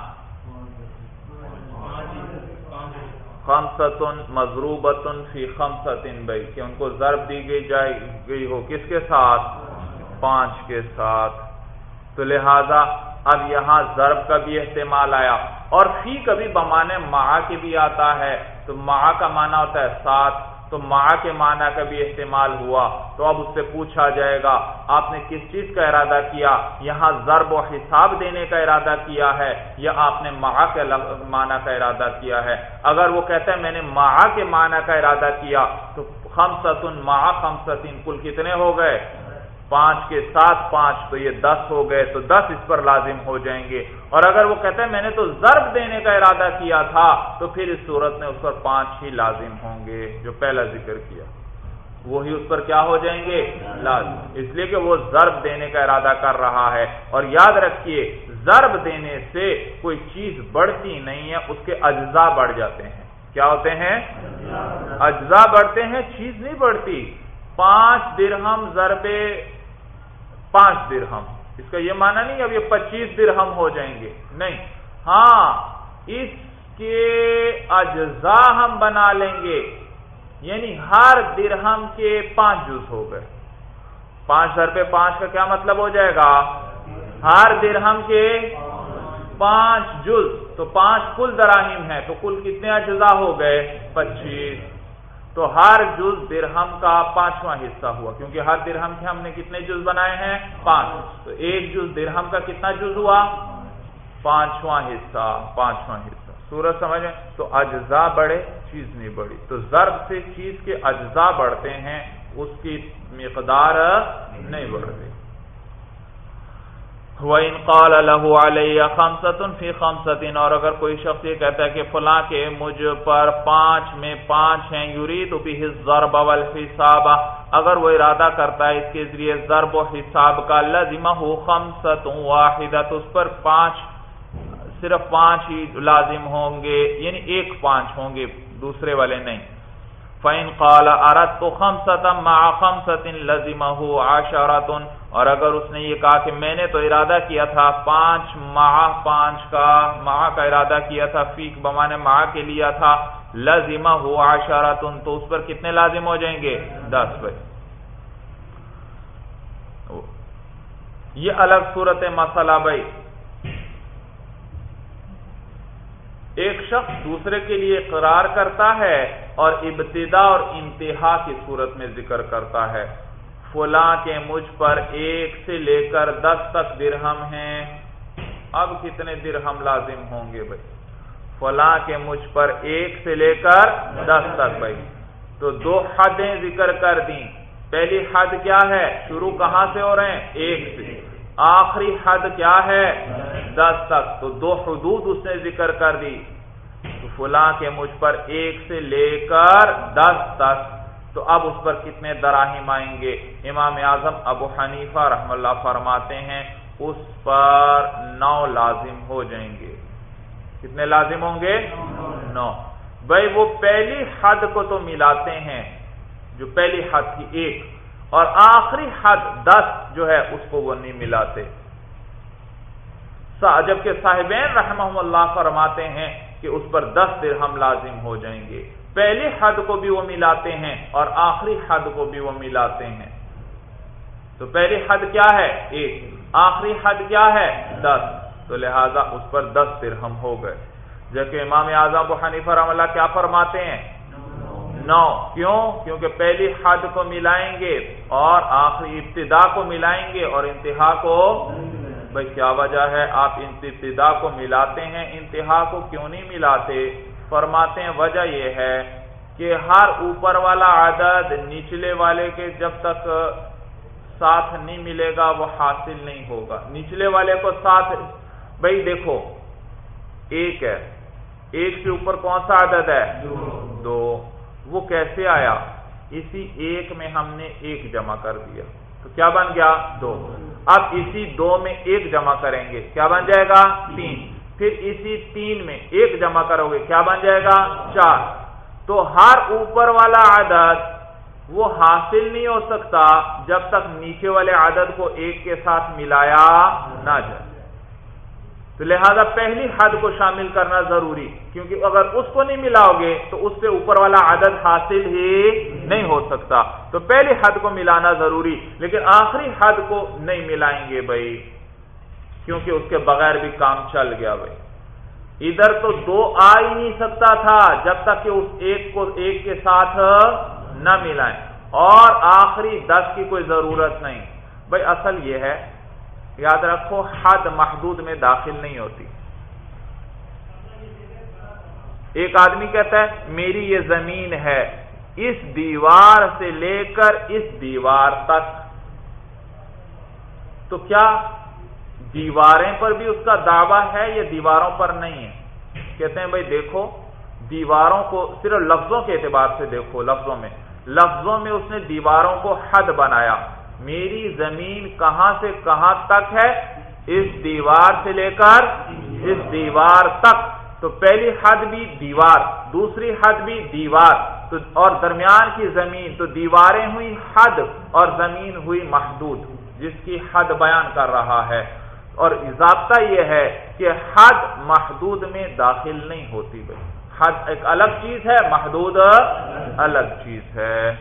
خمسۃ مضروبۃ فی خمسۃ، بھائی کہ ان کو ضرب دی گئی جائے گئی ہو کس کے ساتھ؟ پانچ کے ساتھ۔ تو لہذا اب یہاں ضرب کا بھی احتمال آیا، اور فی کبھی بمانے مع کے بھی آتا ہے، تو مع کا معنی ہوتا ہے ساتھ، تو مع کے معنی کا بھی احتمال ہوا۔ تو اب اس سے پوچھا جائے گا آپ نے کس چیز کا ارادہ کیا؟ یہاں ضرب و حساب دینے کا ارادہ کیا ہے یا آپ نے مع کے معنی کا ارادہ کیا ہے؟ اگر وہ کہتا ہے میں نے مع کے معنی کا ارادہ کیا تو خمسۃ مع خمسۃ کل کتنے ہو گئے؟ پانچ کے ساتھ پانچ، تو یہ دس ہو گئے، تو دس اس پر لازم ہو جائیں گے۔ اور اگر وہ کہتا ہے میں نے تو ضرب دینے کا ارادہ کیا تھا، تو پھر اس صورت میں اس پر پانچ ہی لازم ہوں گے جو پہلا ذکر کیا، وہی اس پر کیا ہو جائیں گے؟ لازم، اس لیے کہ وہ ضرب دینے کا ارادہ کر رہا ہے۔ اور یاد رکھیے ضرب دینے سے کوئی چیز بڑھتی نہیں ہے، اس کے اجزاء بڑھ جاتے ہیں۔ کیا ہوتے ہیں؟ اجزاء بڑھتے ہیں، چیز نہیں بڑھتی۔ پانچ درہم ضرب پانچ درہم، اس کا یہ معنی نہیں اب یہ پچیس درہم ہو جائیں گے، نہیں، ہاں اس کے اجزاء ہم بنا لیں گے، یعنی ہر درہم کے پانچ جز ہو گئے۔ پانچ ضرب پانچ کا کیا مطلب ہو جائے گا؟ ہر درہم کے پانچ جز، تو پانچ کل دراہم ہے، تو کل کتنے اجزاء ہو گئے؟ پچیس۔ تو ہر جز درہم کا پانچواں حصہ ہوا، کیونکہ ہر درہم کے ہم نے کتنے جز بنائے ہیں؟ پانچ، تو ایک جز درہم کا کتنا جز ہوا؟ پانچواں حصہ، پانچواں حصہ۔ سورج سمجھ میں؟ تو اجزاء بڑھے، چیز نہیں بڑھی، تو ضرب سے چیز کے اجزاء بڑھتے ہیں، اس کی مقدار نہیں بڑھتی۔ وَإِنْ قَالَ لَهُ عَلَيَّ خَمْسَةٌ فِي خَمْسَةٍ، اور اگر کوئی شخص یہ کہتا ہے کہ فلاں کے مجھ پر پانچ میں پانچ ہیں، يُرِيدُ بِهِ الضَّرْبَ وَالْحِسَابَ، اگر وہ ارادہ کرتا ہے اس کے ذریعے ضرب و حساب کا، لَزِمَهُ خَمْسَةٌ وَاحِدَةٌ، اس پر پانچ صرف پانچ ہی لازم ہوں گے، یعنی ایک پانچ ہوں گے، دوسرے والے نہیں۔ فَإِنْ قَالَ أَرَدْتُ خَمْسَةً مَعَ خَمْسَةٍ لَزِمَهُ عَشَرَةٌ، اور اگر اس نے یہ کہا کہ میں نے تو ارادہ کیا تھا پانچ مع پانچ کا، مع کا ارادہ کیا تھا، فیق بمانے مع کے لیا تھا، لَزِمَهُ عَشَرَةٌ، تو اس پر کتنے لازم ہو جائیں گے؟ دس۔ بھائی یہ الگ صورت مسئلہ۔ بھائی ایک شخص دوسرے کے لیے اقرار کرتا ہے اور ابتدا اور انتہا کی صورت میں ذکر کرتا ہے، فلاں کے مجھ پر ایک سے لے کر دس تک درہم ہیں، اب کتنے درہم لازم ہوں گے؟ بھائی فلاں کے مجھ پر ایک سے لے کر دس تک، بھائی تو دو حدیں ذکر کر دیں۔ پہلی حد کیا ہے؟ شروع کہاں سے ہو رہے ہیں؟ ایک سے، آخری حد کیا ہے؟ دس تک، تو دو حدود اس نے ذکر کر دی، تو فلاں کے مجھ پر ایک سے لے کر دس تک، تو اب اس پر کتنے دراہم آئیں گے؟ امام اعظم ابو حنیفہ رحم اللہ فرماتے ہیں اس پر نو لازم ہو جائیں گے۔ کتنے لازم ہوں گے؟ نو۔ بھائی وہ پہلی حد کو تو ملاتے ہیں، جو پہلی حد کی ایک، اور آخری حد دس جو ہے اس کو وہ نہیں ملاتے، جبکہ صاحبین رحمہم اللہ فرماتے ہیں کہ اس پر دس درہم لازم ہو جائیں گے۔ پہلی حد کو بھی وہ ملاتے ہیں اور آخری حد کو بھی وہ ملاتے ہیں۔ تو پہلی حد کیا ہے؟ ایک، آخری حد کیا ہے؟ دس، تو لہذا اس پر دس درہم ہو گئے۔ جبکہ امام اعظم ابو حنیفہ رحمہ اللہ کیا فرماتے ہیں؟ نو۔ کیوں؟ کیونکہ پہلی حد کو ملائیں گے اور آخری ابتدا کو ملائیں گے اور انتہا کو، بھائی کیا وجہ ہے آپ ابتدا کو ملاتے ہیں انتہا کو کیوں نہیں ملاتے؟ فرماتے ہیں وجہ یہ ہے کہ ہر اوپر والا عدد نچلے والے کے جب تک ساتھ نہیں ملے گا وہ حاصل نہیں ہوگا۔ نچلے والے کو ساتھ، بھائی دیکھو ایک ہے، ایک سے اوپر کون سا عدد ہے؟ دو۔ وہ کیسے آیا؟ اسی ایک میں ہم نے ایک جمع کر دیا، تو کیا بن گیا؟ دو۔ اب اسی دو میں ایک جمع کریں گے، کیا بن جائے گا؟ تین۔ پھر اسی تین میں ایک جمع کرو گے، کیا بن جائے گا؟ چار۔ تو ہر اوپر والا عدد وہ حاصل نہیں ہو سکتا جب تک نیچے والے عدد کو ایک کے ساتھ ملایا نہ جائے. تو لہذا پہلی حد کو شامل کرنا ضروری، کیونکہ اگر اس کو نہیں ملاؤ گے تو اس سے اوپر والا عدد حاصل ہی نہیں ہو سکتا. تو پہلی حد کو ملانا ضروری، لیکن آخری حد کو نہیں ملائیں گے بھائی، کیونکہ اس کے بغیر بھی کام چل گیا بھائی. ادھر تو دو آ ہی نہیں سکتا تھا جب تک کہ اس ایک کو ایک کے ساتھ نہ ملائیں، اور آخری دس کی کوئی ضرورت نہیں. بھائی اصل یہ ہے، یاد رکھو حد محدود میں داخل نہیں ہوتی. ایک آدمی کہتا ہے میری یہ زمین ہے اس دیوار سے لے کر اس دیوار تک، تو کیا دیواریں پر بھی اس کا دعویٰ ہے یا دیواروں پر نہیں ہے؟ کہتے ہیں بھائی دیکھو، دیواروں کو صرف لفظوں کے اعتبار سے دیکھو، لفظوں میں لفظوں میں اس نے دیواروں کو حد بنایا. میری زمین کہاں سے کہاں تک ہے؟ اس دیوار سے لے کر اس دیوار تک. تو پہلی حد بھی دیوار، دوسری حد بھی دیوار، تو اور درمیان کی زمین، تو دیواریں ہوئی حد اور زمین ہوئی محدود، جس کی حد بیان کر رہا ہے. اور ضابطہ یہ ہے کہ حد محدود میں داخل نہیں ہوتی بھائی. حد ایک الگ چیز ہے، محدود الگ چیز ہے.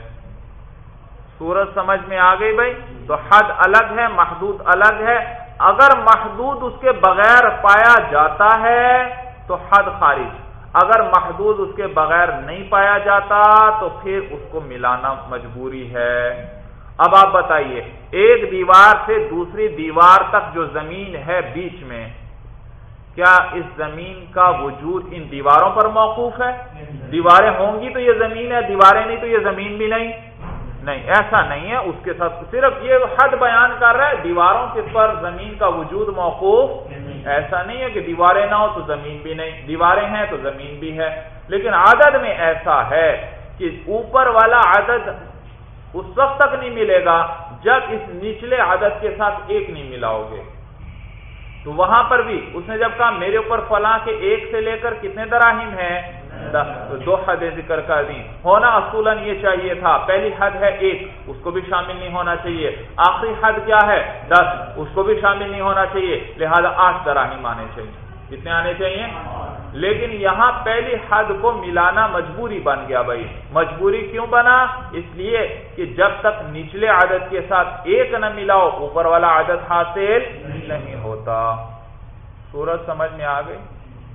صورت سمجھ میں آ گئی بھائی؟ تو حد الگ ہے، محدود الگ ہے. اگر محدود اس کے بغیر پایا جاتا ہے تو حد خارج، اگر محدود اس کے بغیر نہیں پایا جاتا تو پھر اس کو ملانا مجبوری ہے. اب آپ بتائیے، ایک دیوار سے دوسری دیوار تک جو زمین ہے بیچ میں، کیا اس زمین کا وجود ان دیواروں پر موقوف ہے؟ دیواریں ہوں گی تو یہ زمین ہے، دیواریں نہیں تو یہ زمین بھی نہیں. نہیں، ایسا نہیں ہے. اس کے ساتھ صرف یہ حد بیان کر رہا ہے، دیواروں کے پر زمین کا وجود موقوف. ایسا نہیں ہے کہ دیواریں نہ ہو تو زمین بھی نہیں، دیواریں ہیں تو زمین بھی ہے. لیکن عدد میں ایسا ہے کہ اوپر والا عدد اس وقت تک نہیں ملے گا جب اس نچلے عدد کے ساتھ ایک نہیں ملاؤ گے. تو وہاں پر بھی اس نے جب کہا میرے اوپر فلاں کے ایک سے لے کر کتنے دراہیم ہیں، تو دو حدیں ذکر کر دیں. ہونا اصولاً یہ چاہیے تھا، پہلی حد ہے ایک، اس کو بھی شامل نہیں ہونا چاہیے. آخری حد کیا ہے؟ دس، اس کو بھی شامل نہیں ہونا چاہیے. لہذا آٹھ دراہیم آنے چاہیے. کتنے آنے چاہیے؟ لیکن یہاں پہلی حد کو ملانا مجبوری بن گیا بھائی. مجبوری کیوں بنا؟ اس لیے کہ جب تک نچلے عدد کے ساتھ ایک نہ ملاؤ اوپر والا عدد حاصل نہیں ہوتا. صورت سمجھ میں آ گئی؟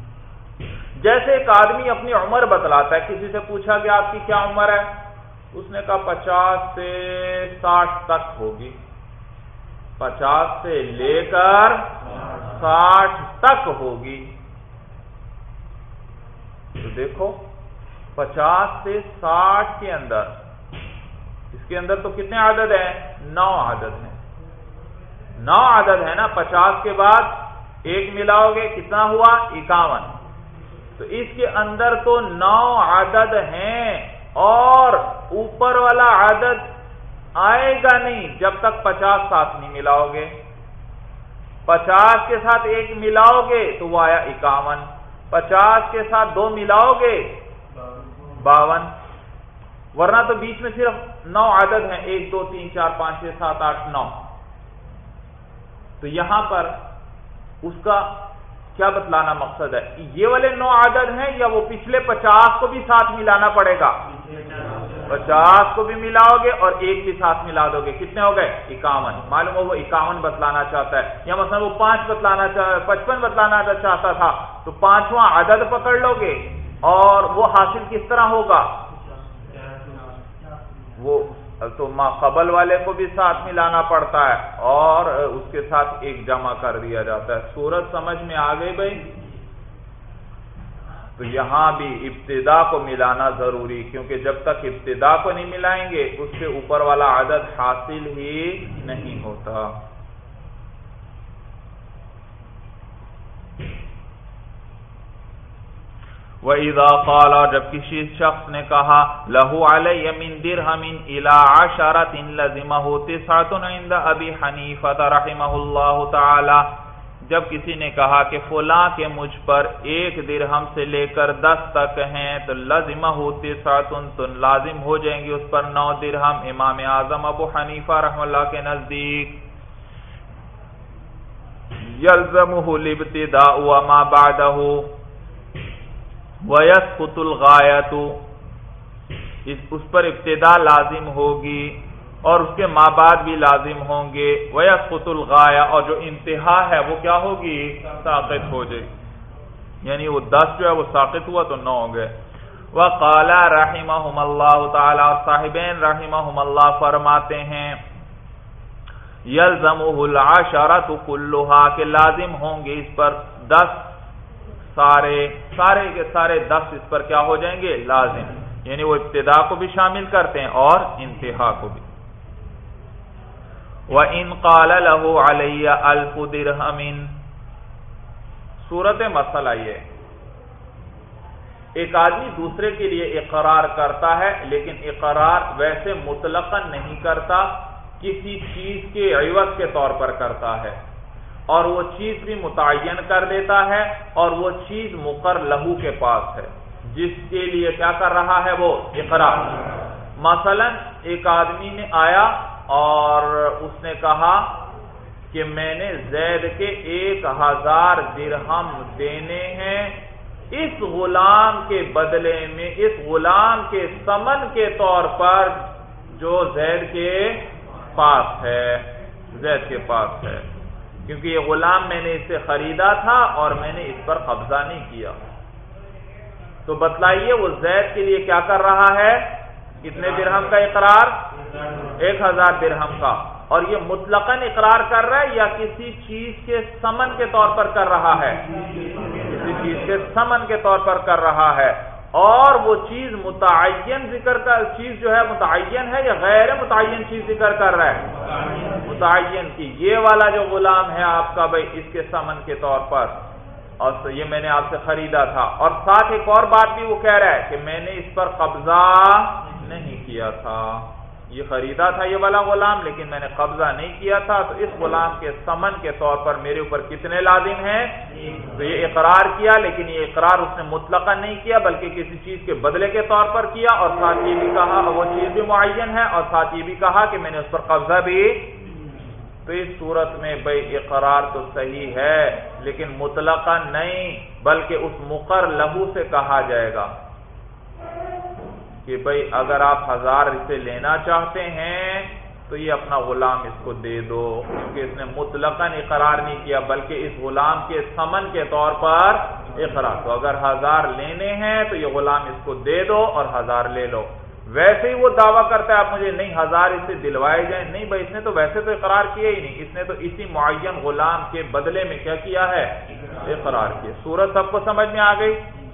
جیسے ایک آدمی اپنی عمر بتلاتا ہے، کسی سے پوچھا کہ آپ کی کیا عمر ہے؟ اس نے کہا پچاس سے ساٹھ تک ہوگی. پچاس سے لے کر ساٹھ تک ہوگی. تو دیکھو پچاس سے ساٹھ کے اندر، اس کے اندر تو کتنے عدد ہیں؟ نو عدد ہیں. نو عدد ہے نا. پچاس کے بعد ایک ملاؤ گے کتنا ہوا؟ اکاون. تو اس کے اندر تو نو عدد ہیں اور اوپر والا عدد آئے گا نہیں جب تک پچاس ساتھ نہیں ملاؤ گے. پچاس کے ساتھ ایک ملاؤ گے تو وہ آیا اکاون. پچاس کے ساتھ دو ملاؤ گے باون. ورنہ تو بیچ میں صرف نو عدد ہیں، ایک دو تین چار پانچ چھ سات آٹھ نو. تو یہاں پر اس کا کیا بتلانا مقصد ہے؟ یہ والے نو عدد ہیں یا وہ پچھلے پچاس کو بھی ساتھ ملانا پڑے گا؟ پچاس کو بھی ملاؤ گے اور ایک بھی ساتھ ملا دو گے. کتنے ہو گئے؟ اکاون. معلوم ہو وہ اکاون بتلانا چاہتا ہے، یا مثلا وہ پانچ بتلانا چاہ پچپن بتلانا چاہتا تھا تو پانچواں عدد پکڑ لو گے. اور وہ حاصل کس طرح ہوگا؟ وہ تو ما قبل والے کو بھی ساتھ ملانا پڑتا ہے اور اس کے ساتھ ایک جمع کر دیا جاتا ہے. صورت سمجھ میں آ گئی بھائی؟ تو یہاں بھی ابتدا کو ملانا ضروری، کیونکہ جب تک ابتدا کو نہیں ملائیں گے اس سے اوپر والا عدد حاصل ہی نہیں ہوتا. وَإِذَا قَالَ جب کسی شخص نے کہا لَهُ عَلَيَّ مِن دِرْهَمٍ إِلَى عَشَرَةٍ لَزِمَهُ تِسْعَةٌ عِندَ أَبِي حَنِيفَةَ رَحِمَهُ اللَّهُ تَعَالَى. جب کسی نے کہا کہ فلاں کے مجھ پر ایک درہم سے لے کر دس تک ہیں تو لازمہ ہوتی ساتن تو لازم ہو جائیں گے اس پر نو درہم. امام اعظم ابو حنیفہ رحمہ اللہ کے نزدیک یلزمہ الابتداء وما بعدہ ویسقط الغایۃ، اس پر ابتدا لازم ہوگی اور اس کے ماں بعد بھی لازم ہوں گے. ویسقط الغایہ، اور جو انتہا ہے وہ کیا ہوگی؟ ساقط ہو جائے، یعنی وہ دس جو ہے وہ ساقط ہوا تو نو ہو گئے. وقال رحمہم اللہ تعالی، اور صاحبین رحمہم اللہ فرماتے ہیں یلزمہ العشرۃ کلھا، کہ لازم ہوں گے اس پر دس، سارے سارے کے سارے دس اس پر کیا ہو جائیں گے؟ لازم، یعنی وہ ابتدا کو بھی شامل کرتے ہیں اور انتہا کو بھی. وَإِنْ قَالَ لَهُ عَلَيَّ أَلْفُ دِرْهَمٍ، صورت مسئلہ یہ، ایک آدمی دوسرے کے لیے اقرار کرتا ہے لیکن اقرار ویسے مطلقاً نہیں کرتا، کسی چیز کے عوض کے طور پر کرتا ہے، اور وہ چیز بھی متعین کر دیتا ہے، اور وہ چیز مقر لہو کے پاس ہے جس کے لیے کیا کر رہا ہے؟ وہ اقرار. مثلا ایک آدمی نے آیا اور اس نے کہا کہ میں نے زید کے ایک ہزار درہم دینے ہیں اس غلام کے بدلے میں، اس غلام کے ثمن کے طور پر جو زید کے پاس ہے، زید کے پاس ہے، کیونکہ یہ غلام میں نے اس سے خریدا تھا اور میں نے اس پر قبضہ نہیں کیا. تو بتلائیے وہ زید کے لیے کیا کر رہا ہے؟ کتنے درہم کا اقرار؟ ایک ہزار درہم کا. اور یہ مطلقاً اقرار کر رہا ہے یا کسی چیز کے ثمن کے طور پر کر رہا ہے؟ کسی چیز کے ثمن کے طور پر کر رہا ہے. اور وہ چیز متعین ذکر کا چیز جو ہے متعین ہے یا غیر متعین چیز ذکر کر رہا ہے؟ متعین کی. یہ والا جو غلام ہے آپ کا بھائی اس کے ثمن کے طور پر، اور یہ میں نے آپ سے خریدا تھا، اور ساتھ ایک اور بات بھی وہ کہہ رہا ہے کہ میں نے اس پر قبضہ نہیں کیا تھا، یہ خریدا تھا یہ والا غلام لیکن میں نے قبضہ نہیں کیا تھا، تو اس غلام کے ثمن کے طور پر میرے اوپر کتنے لازم ہیں؟ تو یہ اقرار کیا، لیکن یہ اقرار اس نے مطلقاً نہیں کیا بلکہ کسی چیز کے بدلے کے طور پر کیا، اور ساتھ یہ بھی کہا وہ چیز بھی معین ہے، اور ساتھ یہ بھی کہا کہ میں نے اس پر قبضہ بھی. تو اس صورت میں بھائی اقرار تو صحیح ہے لیکن مطلقاً نہیں، بلکہ اس مقر لہو سے کہا جائے گا کہ بھائی اگر آپ ہزار اسے لینا چاہتے ہیں تو یہ اپنا غلام اس کو دے دو، کیونکہ اس نے مطلقاً اقرار نہیں کیا بلکہ اس غلام کے ثمن کے طور پر اقرار. تو اگر ہزار لینے ہیں تو یہ غلام اس کو دے دو اور ہزار لے لو. ویسے ہی وہ دعویٰ کرتا ہے آپ مجھے نہیں ہزار اس سے دلوائے جائیں، نہیں بھائی اس نے تو ویسے تو اقرار کیا ہی نہیں، اس نے تو اسی معین غلام کے بدلے میں کیا کیا ہے؟ اقرار کیا. صورت سب کو سمجھ میں آ گئی.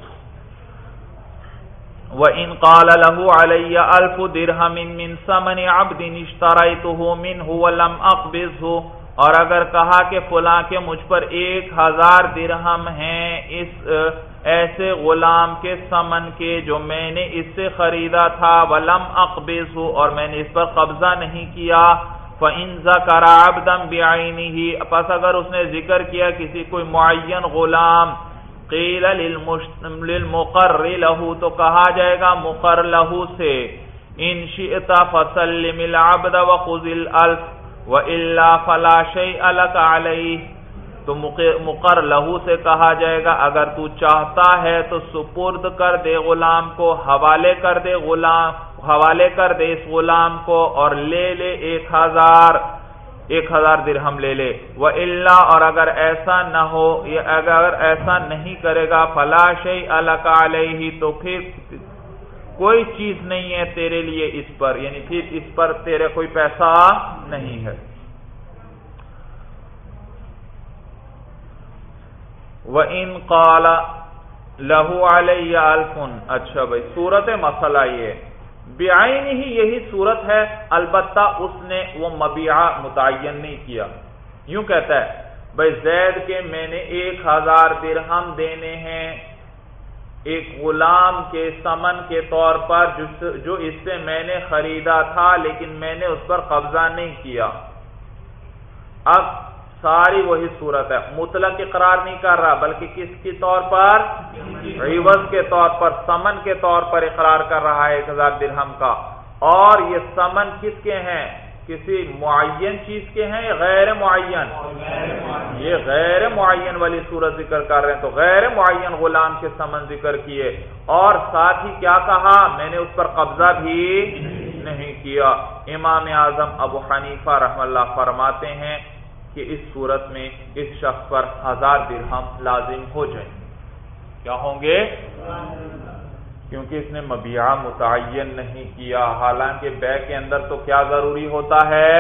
وَإِنْ قَالَ لَهُ عَلَيَّ أَلْفُ دِرْهَمٍ مِّن ثَمَنِ عَبْدٍ اشْتَرَيْتُهُ مِنْهُ وَلَمْ أَقْبِضْهُ، اور اگر کہا کہ فلاں کے مجھ پر ایک ہزار درہم ہیں اس ایسے غلام کے ثمن کے جو میں نے اس سے خریدا تھا، وَلَمْ أَقْبِضْهُ، اور میں نے اس پر قبضہ نہیں کیا، فَإِنْ ذَكَرَ عَبْدًا بِعَيْنِهِ، پس اگر اس نے ذکر کیا کسی کوئی معین غلام، قیل للمقر لہو، تو کہا جائے گا مقر لہو سے، ان شئت فسلم العبد وخذ الالف والا فلا شیء لك علیہ، تو مقر لہو سے کہا جائے گا اگر تو چاہتا ہے تو سپرد کر دے غلام کو، حوالے کر دے غلام حوالے کر دے اس غلام کو اور لے لے ایک ہزار ایک ہزار درہم لے لے. وَإِلَّا، اور اگر ایسا نہ ہو یا اگر ایسا نہیں کرے گا، فَلَا شَيْءَ لَكَ عَلَيْهِ، تو پھر کوئی چیز نہیں ہے تیرے لیے اس پر، یعنی پھر اس پر تیرے کوئی پیسہ نہیں ہے. وَإِن قَالَ لَهُ عَلَيَّ أَلْفٌ، اچھا بھائی صورت مسئلہ یہ بعین ہی یہی صورت ہے، البتہ اس نے وہ مبیعہ متعین نہیں کیا. یوں کہتا ہے بھائی زید کے میں نے ایک ہزار درہم دینے ہیں ایک غلام کے ثمن کے طور پر جو اس سے میں نے خریدا تھا لیکن میں نے اس پر قبضہ نہیں کیا. اب ساری وہی صورت ہے. مطلق اقرار نہیں کر رہا بلکہ کس کے طور پر؟ عوض کے طور پر، ثمن کے طور پر اقرار کر رہا ہے ایک ہزار درہم کا. اور یہ ثمن کس کے ہیں؟ کسی معین چیز کے ہیں یا غیر معین؟ یہ غیر معین والی صورت ذکر کر رہے ہیں، تو غیر معین غلام کے ثمن ذکر کیے، اور ساتھ ہی کیا کہا؟ میں نے اس پر قبضہ بھی نہیں کیا. امام اعظم ابو حنیفہ رحم اللہ فرماتے ہیں کہ اس صورت میں اس شخص پر ہزار درہم لازم ہو جائیں. کیا ہوں گے؟ کیونکہ اس نے مبیع متعین نہیں کیا. حالانکہ بیع کے اندر تو کیا ضروری ہوتا ہے؟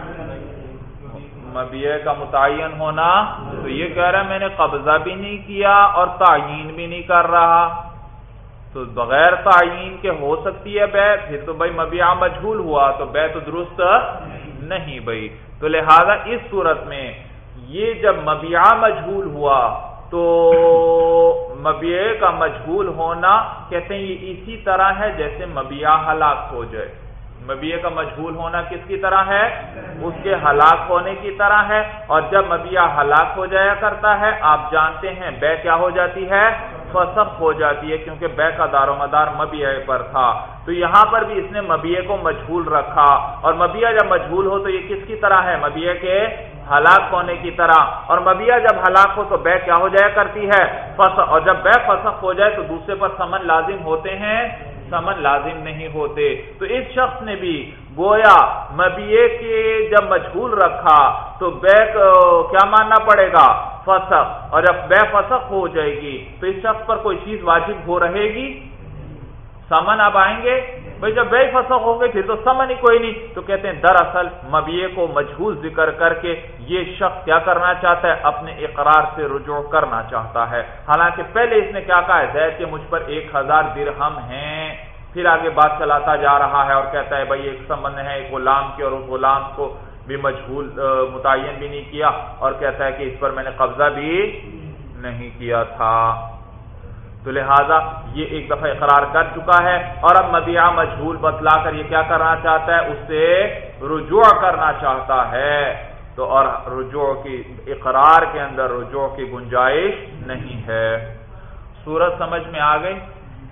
مبیع کا متعین ہونا. تو یہ کہہ رہا ہے میں نے قبضہ بھی نہیں کیا اور تعین بھی نہیں کر رہا، تو بغیر تعین کے ہو سکتی ہے بیع؟ پھر تو بھائی مبیع مجہول ہوا، تو بیع تو درست نہیں بھائی. تو لہذا اس صورت میں یہ جب مبیع مجہول ہوا تو مبیع کا مجہول ہونا کہتے ہیں یہ اسی طرح ہے جیسے مبیع ہلاک ہو جائے. مبیع کا مجہول ہونا کس کی طرح ہے؟ اس کے ہلاک ہونے کی طرح ہے. اور جب مبیع ہلاک ہو جایا کرتا ہے آپ جانتے ہیں بیع کیا ہو جاتی ہے؟ فسخ ہو جاتی ہے، کیونکہ بیع کا دار و مدار مبیع پر تھا. تو یہاں پر بھی اس نے مبیع کو مجہول رکھا، اور مبیع جب مجہول ہو تو یہ کس کی طرح ہے؟ مبیع کے ہلاک ہونے کی طرح. اور مبیع جب ہلاک ہو تو بیع کیا ہو جایا کرتی ہے؟ فسخ. اور جب بیع فسخ ہو جائے تو دوسرے پر ثمن لازم ہوتے ہیں؟ ثمن لازم نہیں ہوتے. تو اس شخص نے بھی گویا مبیع کے جب مجہول رکھا تو بیع کیا ماننا پڑے گا؟ فسخ. اور جب بیع فسخ ہو جائے گی تو اس شخص پر کوئی چیز واجب ہو رہے گی؟ ثمن اب آئیں گے بھائی. جب بیع فسخ ہو گئی پھر تو ثمن ہی کوئی نہیں. تو کہتے ہیں دراصل مبیع کو مجہول ذکر کر کے یہ شخص کیا کرنا چاہتا ہے؟ اپنے اقرار سے رجوع کرنا چاہتا ہے. حالانکہ پہلے اس نے کیا کہا ہے؟ زید کہ مجھ پر ایک ہزار درہم ہیں. پھر آگے بات چلاتا جا رہا ہے اور کہتا ہے بھائی ایک ثمن ہے ایک غلام کے، اور اس غلام کو بھی مجہول متعین بھی نہیں کیا، اور کہتا ہے کہ اس پر میں نے قبضہ بھی نہیں کیا تھا. تو لہذا یہ ایک دفعہ اقرار کر چکا ہے، اور اب مبیع مجہول بتلا کر یہ کیا کرنا چاہتا ہے؟ اس سے رجوع کرنا چاہتا ہے. تو اور رجوع کی اقرار کے اندر رجوع کی گنجائش نہیں ہے. صورت سمجھ میں آ گئی؟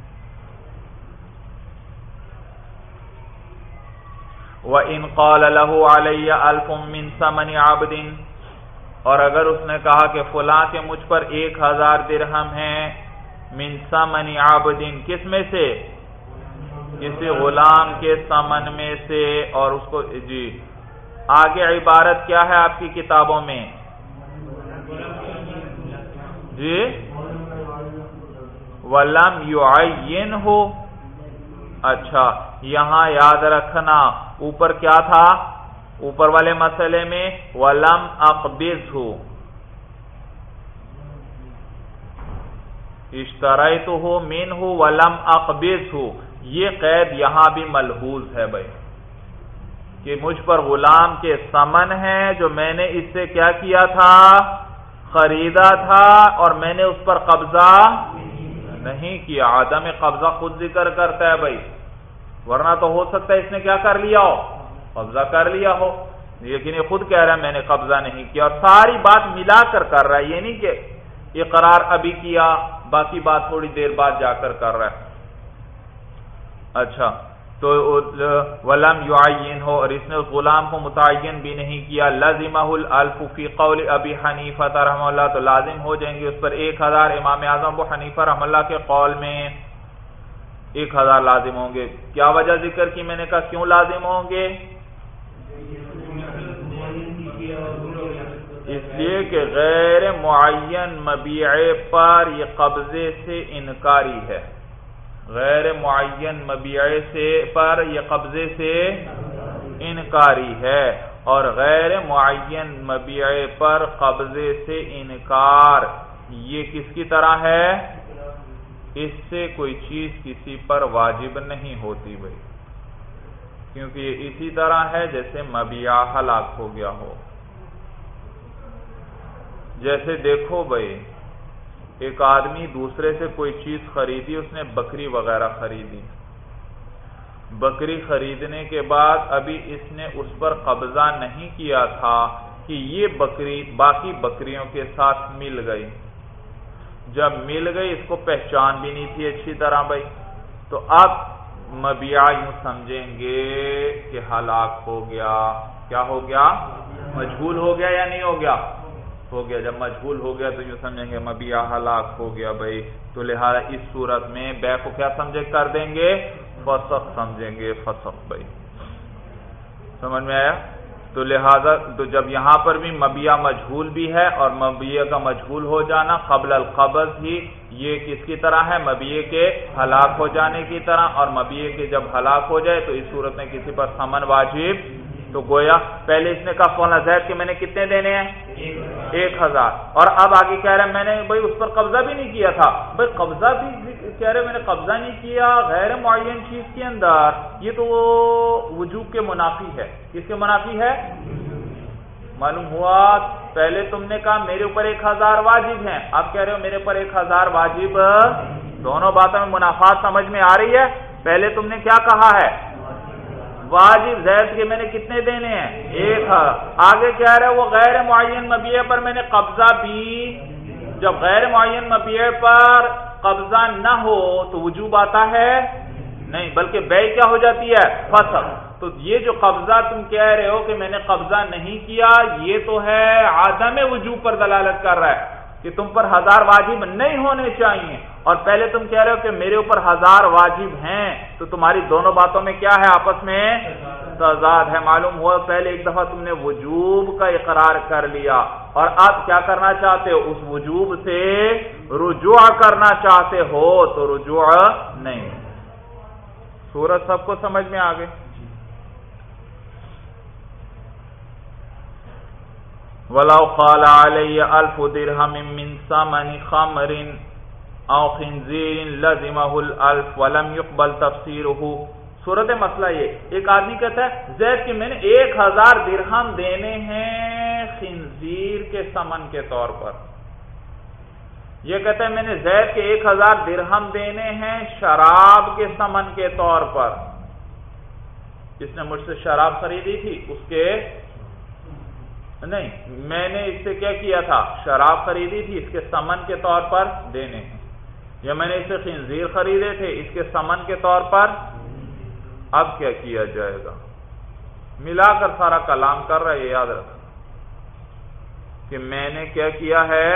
وَإِنْ قَالَ لَهُ عَلَيَّ أَلْفٌ مِّن ثَمَنِ عَبْدٍ، اور اگر اس نے کہا کہ فلاں کے مجھ پر ایک ہزار درہم ہیں، من ثمن عبد، کس میں سے؟ کسی غلام کے ثمن میں سے. اور اس کو جی آگے عبارت کیا ہے آپ کی کتابوں میں؟ جی وَلَمْ يُعَيِّنْهُ. اچھا یہاں یاد رکھنا اوپر کیا تھا؟ اوپر والے مسئلے میں وَلَمْ أَقْبِضْهُ، اشتریتہ منہ ولم اقبضہ. یہ قید یہاں بھی ملحوظ ہے بھائی کہ مجھ پر غلام کے ثمن ہے جو میں نے اس سے کیا کیا تھا؟ خریدا تھا، اور میں نے اس پر قبضہ نہیں کیا. عدم قبضہ خود ذکر کرتا ہے بھائی، ورنہ تو ہو سکتا ہے اس نے کیا کر لیا ہو؟ قبضہ کر لیا ہو. لیکن یہ خود کہہ رہا ہے میں نے قبضہ نہیں کیا، اور ساری بات ملا کر کر رہا ہے. یہ نہیں کہ اقرار ابھی کیا باقی بات تھوڑی دیر بعد جا کر کر رہا ہے. اچھا تو ولم یعین ہو، اور اس نے اس غلام کو متعین بھی نہیں کیا. لازمہ الالف فی قول ابی حنیفہ رحمہ اللہ، تو لازم ہو جائیں گے اس پر ایک ہزار. امام اعظم ابو حنیفہ رحمہ اللہ کے قول میں ایک ہزار لازم ہوں گے. کیا وجہ ذکر کی میں نے کہا کیوں لازم ہوں گے؟ اس لیے کہ غیر معین مبیع پر یہ قبضے سے انکاری ہے. غیر معین مبیع سے پر یہ قبضے سے انکاری ہے، اور غیر معین مبیع پر قبضے سے انکار یہ کس کی طرح ہے؟ اس سے کوئی چیز کسی پر واجب نہیں ہوتی بھائی، کیونکہ یہ اسی طرح ہے جیسے مبیع ہلاک ہو گیا ہو. جیسے دیکھو بھائی ایک آدمی دوسرے سے کوئی چیز خریدی، اس نے بکری وغیرہ خریدی. بکری خریدنے کے بعد ابھی اس نے اس پر قبضہ نہیں کیا تھا کہ یہ بکری باقی بکریوں کے ساتھ مل گئی. جب مل گئی اس کو پہچان بھی نہیں تھی اچھی طرح بھائی، تو اب مبیع یوں سمجھیں گے کہ ہلاک ہو گیا. کیا ہو گیا؟ مجہول ہو گیا یا نہیں ہو گیا؟ ہو گیا. جب مجہول ہو گیا تو یوں سمجھیں گے مبیع ہلاک ہو گیا بھائی. تو لہذا اس صورت میں بیع کو کیا سمجھے کر دیں گے؟ فسخ سمجھیں گے. فسخ بھائی سمجھ میں آیا؟ تو لہذا تو جب یہاں پر بھی مبیع مجہول بھی ہے اور مبیع کا مجہول ہو جانا قبل القبض ہی، یہ کس کی طرح ہے؟ مبیع کے ہلاک ہو جانے کی طرح. اور مبیع کے جب ہلاک ہو جائے تو اس صورت میں کسی پر ثمن واجب. تو گویا پہلے اس نے کہا فلاں زید کے میں نے کتنے دینے ہیں؟ ایک ہزار. اور اب آگے کہہ رہے ہیں میں نے بھائی اس پر قبضہ بھی نہیں کیا تھا. بھائی قبضہ بھی کہہ رہے میں نے قبضہ نہیں کیا غیر معین چیز کے اندر، یہ تو وجوب کے منافی ہے. کس کے منافی ہے؟ معلوم ہوا پہلے تم نے کہا میرے اوپر ایک ہزار واجب ہیں، اب کہہ رہے ہو میرے اوپر ایک ہزار واجب. دونوں باتوں میں منافات سمجھ میں آ رہی ہے. پہلے تم نے کیا کہا ہے؟ واجب زید کے میں نے کتنے دینے ہیں؟ ایک. آگے کہہ رہے وہ غیر معین مبیع پر میں نے قبضہ بھی. جب غیر معین مبیع پر قبضہ نہ ہو تو وجوب آتا ہے نہیں، بلکہ بیع کیا ہو جاتی ہے؟ فسخ. تو یہ جو قبضہ تم کہہ رہے ہو کہ میں نے قبضہ نہیں کیا، یہ تو ہے عدم وجوب پر دلالت کر رہا ہے کہ تم پر ہزار واجب نہیں ہونے چاہیے. اور پہلے تم کہہ رہے ہو کہ میرے اوپر ہزار واجب ہیں، تو تمہاری دونوں باتوں میں کیا ہے؟ آپس میں تضاد ہے. معلوم ہوا پہلے ایک دفعہ تم نے وجوب کا اقرار کر لیا اور اب کیا کرنا چاہتے ہو؟ اس وجوب سے رجوع کرنا چاہتے ہو. تو رجوع نہیں. سورت سب کو سمجھ میں آ گئی؟ وَلَوْ قَالَ عَلَيَّ أَلْفُ دِرْهَمٍ مِّن ثَمَنِ خَمْرٍ أَوْ خِنْزِيرٍ لَزِمَهُ الْأَلْفُ وَلَمْ يُقْبَلْ تَفْسِيرُهُ. صورت مسئلہ یہ، ایک آدمی کہتا ہے زید کہ میں نے ایک ہزار درہم دینے ہیں خنزیر کے ثمن کے طور پر. یہ کہتا ہے میں نے زید کے ایک ہزار درہم دینے ہیں شراب کے ثمن کے طور پر. جس نے مجھ سے شراب خریدی تھی اس کے نہیں، میں نے اس سے کیا کیا تھا؟ شراب خریدی تھی، اس کے ثمن کے طور پر دینے ہیں. یا میں نے اس سے خنزیر خریدے تھے، اس کے ثمن کے طور پر. اب کیا کیا جائے گا؟ ملا کر سارا کلام کر رہا ہے. یہ یاد رکھنا کہ میں نے کیا کیا ہے؟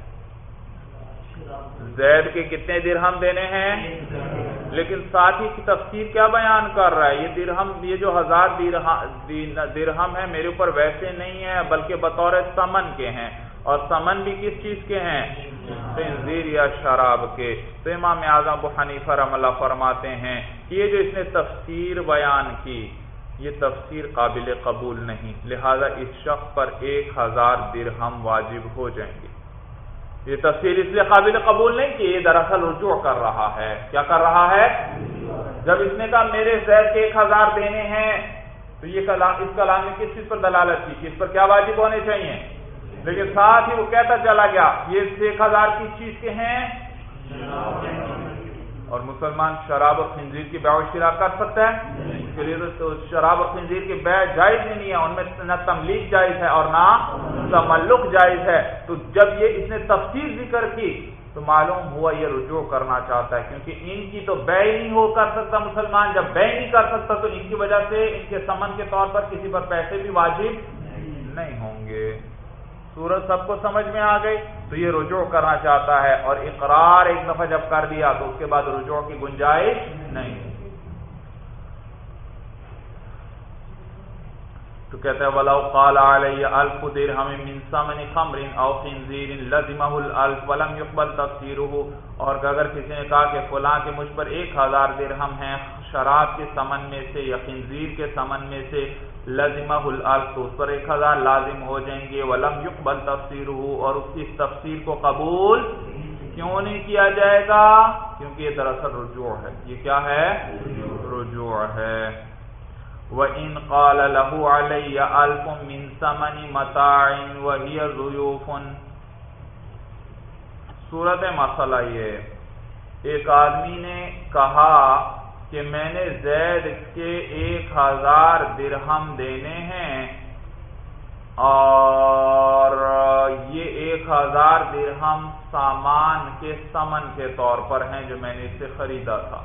زید کے کتنے درہم دینے ہیں، لیکن ساتھ ہی کی تفسیر کیا بیان کر رہا ہے؟ یہ درہم، یہ جو ہزار درہم ہے میرے اوپر ویسے نہیں ہے بلکہ بطور ثمن کے ہیں. اور ثمن بھی کس چیز کے ہیں؟ خنزیر یا شراب کے. تو امام اعظم ابو حنیفہ رحمہ اللہ فرماتے ہیں کہ یہ جو اس نے تفسیر بیان کی یہ تفسیر قابل قبول نہیں، لہذا اس شخص پر ایک ہزار درہم واجب ہو جائیں گے. یہ تفسیر اس لیے قابل قبول نہیں کہ یہ دراصل رجوع کر رہا ہے. کیا کر رہا ہے؟ جب اس نے کہا میرے زید کے ایک ہزار دینے ہیں تو یہ کلام، اس کلام نے کس چیز پر دلالت کی کہ اس پر کیا واجب ہونے چاہیے؟ لیکن ساتھ ہی وہ کہتا چلا گیا یہ ایک ہزار کس چیز کے ہیں؟ اور مسلمان شراب اور خنزیر کی بیع و شراء کر سکتا ہے؟ اس کے لیے تو شراب اور خنزیر کی بیع جائز ہی نہیں ہے. ان میں نہ تملیک جائز ہے اور نہ تملک جائز ہے. تو جب یہ اس نے تفسیر ذکر کی تو معلوم ہوا یہ رجوع کرنا چاہتا ہے، کیونکہ ان کی تو بیع نہیں ہو کر سکتا مسلمان. جب بیع نہیں کر سکتا تو ان کی وجہ سے ان کے ثمن کے طور پر کسی پر پیسے بھی واجب نہیں ہوں گے. صورت سب کو سمجھ میں آ گئی؟ تو یہ رجوع کرنا چاہتا ہے، اور اقرار ایک دفعہ جب کر دیا تو اس کے بعد رجوع کی گنجائش نہیں. تو کہتا ہے وَلَوْ قَالَ عَلَيَّ أَلْفُ دِرْهَمٍ مِّن ثَمَنِ خَمْرٍ أَوْ خِنْزِيرٍ لَزِمَهُ الْأَلْفُ وَلَمْ يُقْبَلْ تَفْسِيرُهُ. اور اگر کسی نے کہا کہ فلاں کے مجھ پر ایک ہزار درہم ہیں شراب کے ثمن میں سے یا خنزیر کے ثمن میں سے، لَزِمَهُ الْأَلْفُ تو اس پر ایک ہزار لازم ہو جائیں گے. وَلَمْ يُقْبَلْ تَفْسِيرُهُ اور اس کی تفسیر کو قبول کیوں نہیں کیا جائے گا؟ کیونکہ یہ دراصل رجوع ہے. یہ کیا ہے؟ رجوع ہے. وَإِنْ قَالَ لَهُ عَلَيَّ أَلْفٌ مِّن ثَمَنِ مَتَاعٍ وَهِيَ ضُيُوفٌ. صورت مسئلہ یہ، ایک آدمی نے کہا کہ میں نے زید کے ایک ہزار درہم دینے ہیں اور یہ ایک ہزار درہم سامان کے ثمن کے طور پر ہیں جو میں نے اس سے خریدا تھا.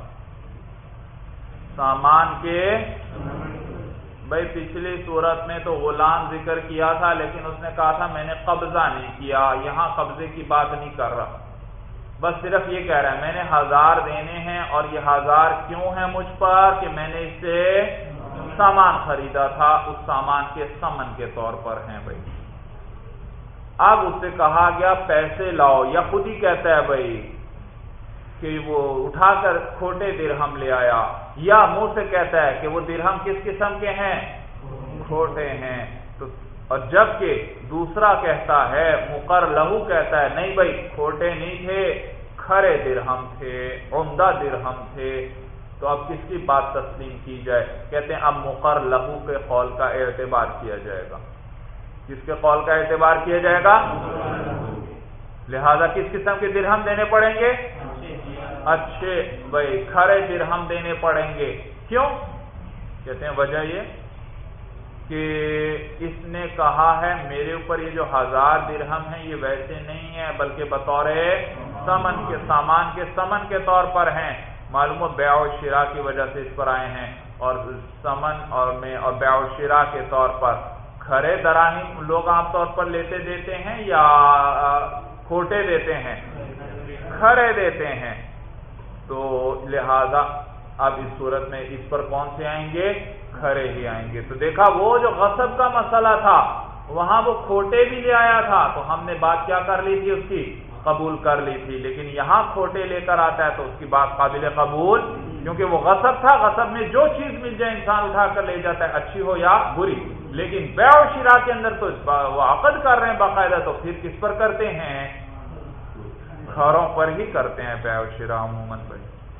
سامان کے بھائی پچھلی صورت میں تو غلام ذکر کیا تھا، لیکن اس نے کہا تھا میں نے قبضہ نہیں کیا. یہاں قبضے کی بات نہیں کر رہا، بس صرف یہ کہہ رہا ہے میں نے ہزار دینے ہیں اور یہ ہزار کیوں ہیں مجھ پر کہ میں نے اس سے سامان خریدا تھا، اس سامان کے ثمن کے طور پر ہیں بھائی. اب اس سے کہا گیا پیسے لاؤ، یا خود ہی کہتا ہے بھائی کہ وہ اٹھا کر کھوٹے درہم لے آیا، یا منہ سے کہتا ہے کہ وہ درہم کس قسم کے ہیں؟ کھوٹے ہیں. تو اور جبکہ دوسرا کہتا ہے مقر لہو کہتا ہے نہیں بھائی کھوٹے نہیں تھے، کھرے درہم تھے، عمدہ درہم تھے. تو اب کس کی بات تسلیم کی جائے؟ کہتے ہیں اب مقر لہو کے قول کا اعتبار کیا جائے گا. کس کے قول کا اعتبار کیا جائے گا؟ لہذا کس قسم کے درہم دینے پڑیں گے؟ اچھے بھائی کھرے درہم دینے پڑیں گے. کیوں؟ کہتے ہیں وجہ یہ کہ اس نے کہا ہے میرے اوپر یہ جو ہزار درہم ہیں یہ ویسے نہیں ہے بلکہ بطور ثمن کے سامان کے ثمن کے طور پر ہیں. معلوم ہے بیع و شراء کی وجہ سے اس پر آئے ہیں، اور ثمن اور میں اور بیع و شراء کے طور پر کھرے دراہم لوگ عام طور پر لیتے دیتے ہیں یا کھوٹے دیتے ہیں؟ کھرے دیتے ہیں. تو لہذا اب اس صورت میں اس پر کون سے آئیں گے؟ کھرے ہی آئیں گے. تو دیکھا وہ جو غصب کا مسئلہ تھا وہاں وہ کھوٹے بھی لے آیا تھا تو ہم نے بات کیا کر لی تھی؟ اس کی قبول کر لی تھی. لیکن یہاں کھوٹے لے کر آتا ہے تو اس کی بات قابل قبول، کیونکہ وہ غصب تھا. غصب میں جو چیز مل جائے انسان اٹھا کر لے جاتا ہے، اچھی ہو یا بری. لیکن بیع و شراء کے اندر تو وہ عقد کر رہے ہیں باقاعدہ، تو پھر کس پر کرتے ہیں؟ کھروں پر ہی کرتے ہیں بیع و شراء عموماً پر.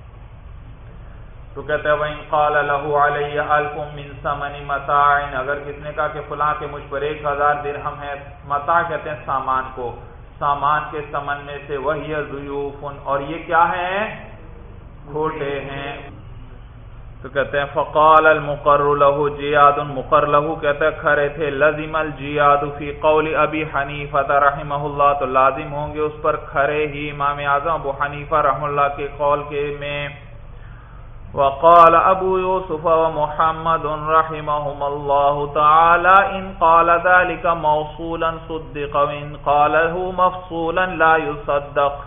تو کہتا ہے وَإِنْ قَالَ لَهُ عَلَيَّ أَلْفٌ مِّن ثَمَنِ مَتَاعٍ، اگر کس نے کہا کہ فلاں کے مجھ پر ایک ہزار درہم ہے. متاع کہتے ہیں سامان کو، سامان کے ثمن میں سے وَهِيَ ضُيُوفٌ، اور یہ کیا ہیں؟ کھوٹے ہیں. تو کہتے ہیں فقال المقر له جیاد، مقر له کہتا ہے کھرے تھے. لزم الجیاد فی قول ابی حنیفہ رحمہ اللہ، تو لازم ہوں گے اس پر کھرے ہی امام اعظم ابو حنیفہ رحمہ اللہ کے قول کے میں. وقال ابو یوسف ومحمد رحمہم اللہ تعالی ان قال ذلك موصولا صدق وان قاله مفصولا لا يصدق.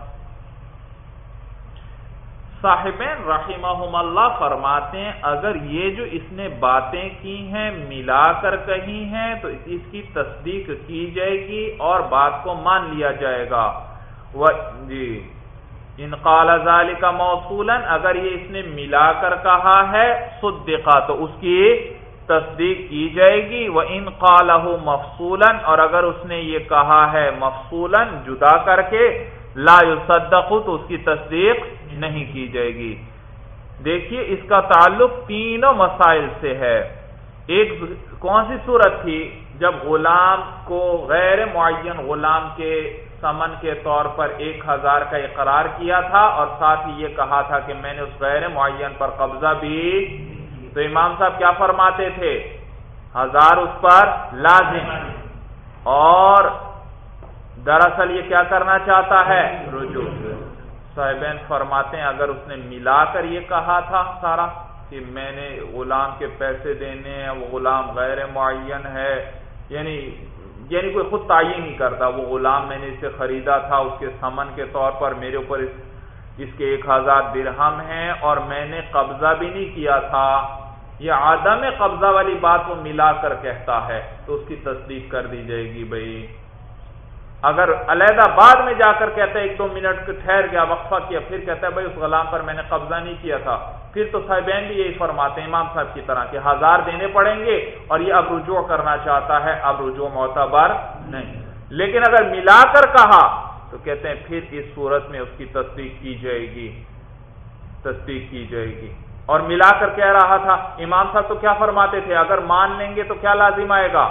صاحبین رحمہم اللہ فرماتے ہیں اگر یہ جو اس نے باتیں کی ہیں ملا کر کہی ہیں تو اس کی تصدیق کی جائے گی اور بات کو مان لیا جائے گا. و جی ان قال ذالک موصولا، اگر یہ اس نے ملا کر کہا ہے صدقہ تو اس کی تصدیق کی جائے گی. وَإِنْ قَالَهُ مَفْصُولًا، اور اگر اس نے یہ کہا ہے مفصولا جدا کر کے لا يصدق تو اس کی تصدیق نہیں کی جائے گی. دیکھیے اس کا تعلق تینوں مسائل سے ہے. ایک کون سی صورت تھی؟ جب غلام کو غیر معین غلام کے ثمن کے طور پر ایک ہزار کا اقرار کیا تھا اور ساتھ ہی یہ کہا تھا کہ میں نے اس غیر معین پر قبضہ بھی. تو امام صاحب کیا فرماتے تھے؟ ہزار اس پر لازم، اور دراصل یہ کیا کرنا چاہتا ہے؟ رجوع. صاحبین فرماتے ہیں اگر اس نے ملا کر یہ کہا تھا سارا کہ میں نے غلام کے پیسے دینے ہیں، وہ غلام غیر معین ہے، یعنی یعنی کوئی خود تعین نہیں کرتا، وہ غلام میں نے اسے خریدا تھا اس کے ثمن کے طور پر، میرے اوپر اس, اس کے ایک ہزار درہم ہیں اور میں نے قبضہ بھی نہیں کیا تھا، یہ عدم قبضہ والی بات وہ ملا کر کہتا ہے تو اس کی تصدیق کر دی جائے گی. بھائی اگر علیحدہ بعد میں جا کر کہتا ہے ایک دو منٹ ٹھہر گیا وقفہ کیا پھر کہتا ہے بھائی اس غلام پر میں نے قبضہ نہیں کیا تھا، پھر تو صاحبین بھی یہی فرماتے ہیں امام صاحب کی طرح کہ ہزار دینے پڑیں گے اور یہ اب رجوع کرنا چاہتا ہے، اب رجوع معتبر نہیں. لیکن اگر ملا کر کہا تو کہتے ہیں پھر اس صورت میں اس کی تصدیق کی جائے گی تصدیق کی جائے گی. اور ملا کر کہہ رہا تھا امام صاحب تو کیا فرماتے تھے؟ اگر مان لیں گے تو کیا لازم آئے گا؟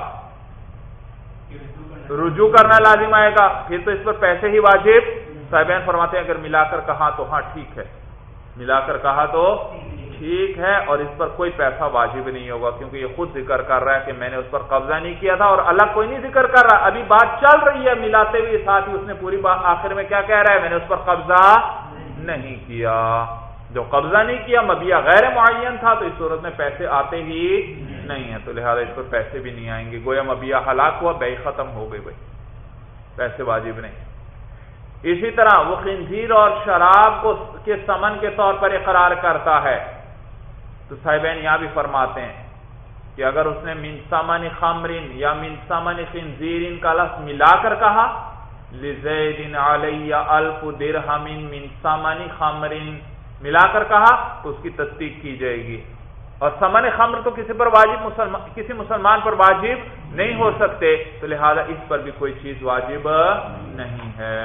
رجوع کرنا لازم آئے گا، پھر تو اس پر پیسے ہی واجب. صاحبین فرماتے ہیں اگر ملا کر کہا تو ہاں ٹھیک ہے، ملا کر کہا تو ٹھیک ہے اور اس پر کوئی پیسہ واجب نہیں ہوگا، کیونکہ یہ خود ذکر کر رہا ہے کہ میں نے اس پر قبضہ نہیں کیا تھا، اور الگ کوئی نہیں ذکر کر رہا، ابھی بات چل رہی ہے ملاتے ہوئے ساتھ ہی اس نے پوری بات آخر میں کیا کہہ رہا ہے، میں نے اس پر قبضہ نہیں کیا۔ جو قبضہ نہیں کیا مبیع غیر معین تھا تو اس صورت میں پیسے آتے ہی نہیں ہیں، تو لہذا اس پر پیسے بھی نہیں آئیں گے، گویا مبیع ہلاک ہوا، بیع ختم ہو گئی، بھائی پیسے واجب نہیں۔ اسی طرح وہ خنزیر اور شراب کو کے ثمن کے طور پر اقرار کرتا ہے، تو صاحبین یہاں بھی فرماتے ہیں کہ اگر اس نے من ثمن خمر یا من ثمن خنزیر کا لفظ ملا کر کہا، لزید علی الف درہم من ثمن خمر ملا کر کہا تو اس کی تصدیق کی جائے گی، اور ثمن خمر تو کسی پر واجب مسلمان کسی مسلمان پر واجب نہیں ہو سکتے، تو لہذا اس پر بھی کوئی چیز واجب نہیں ہے۔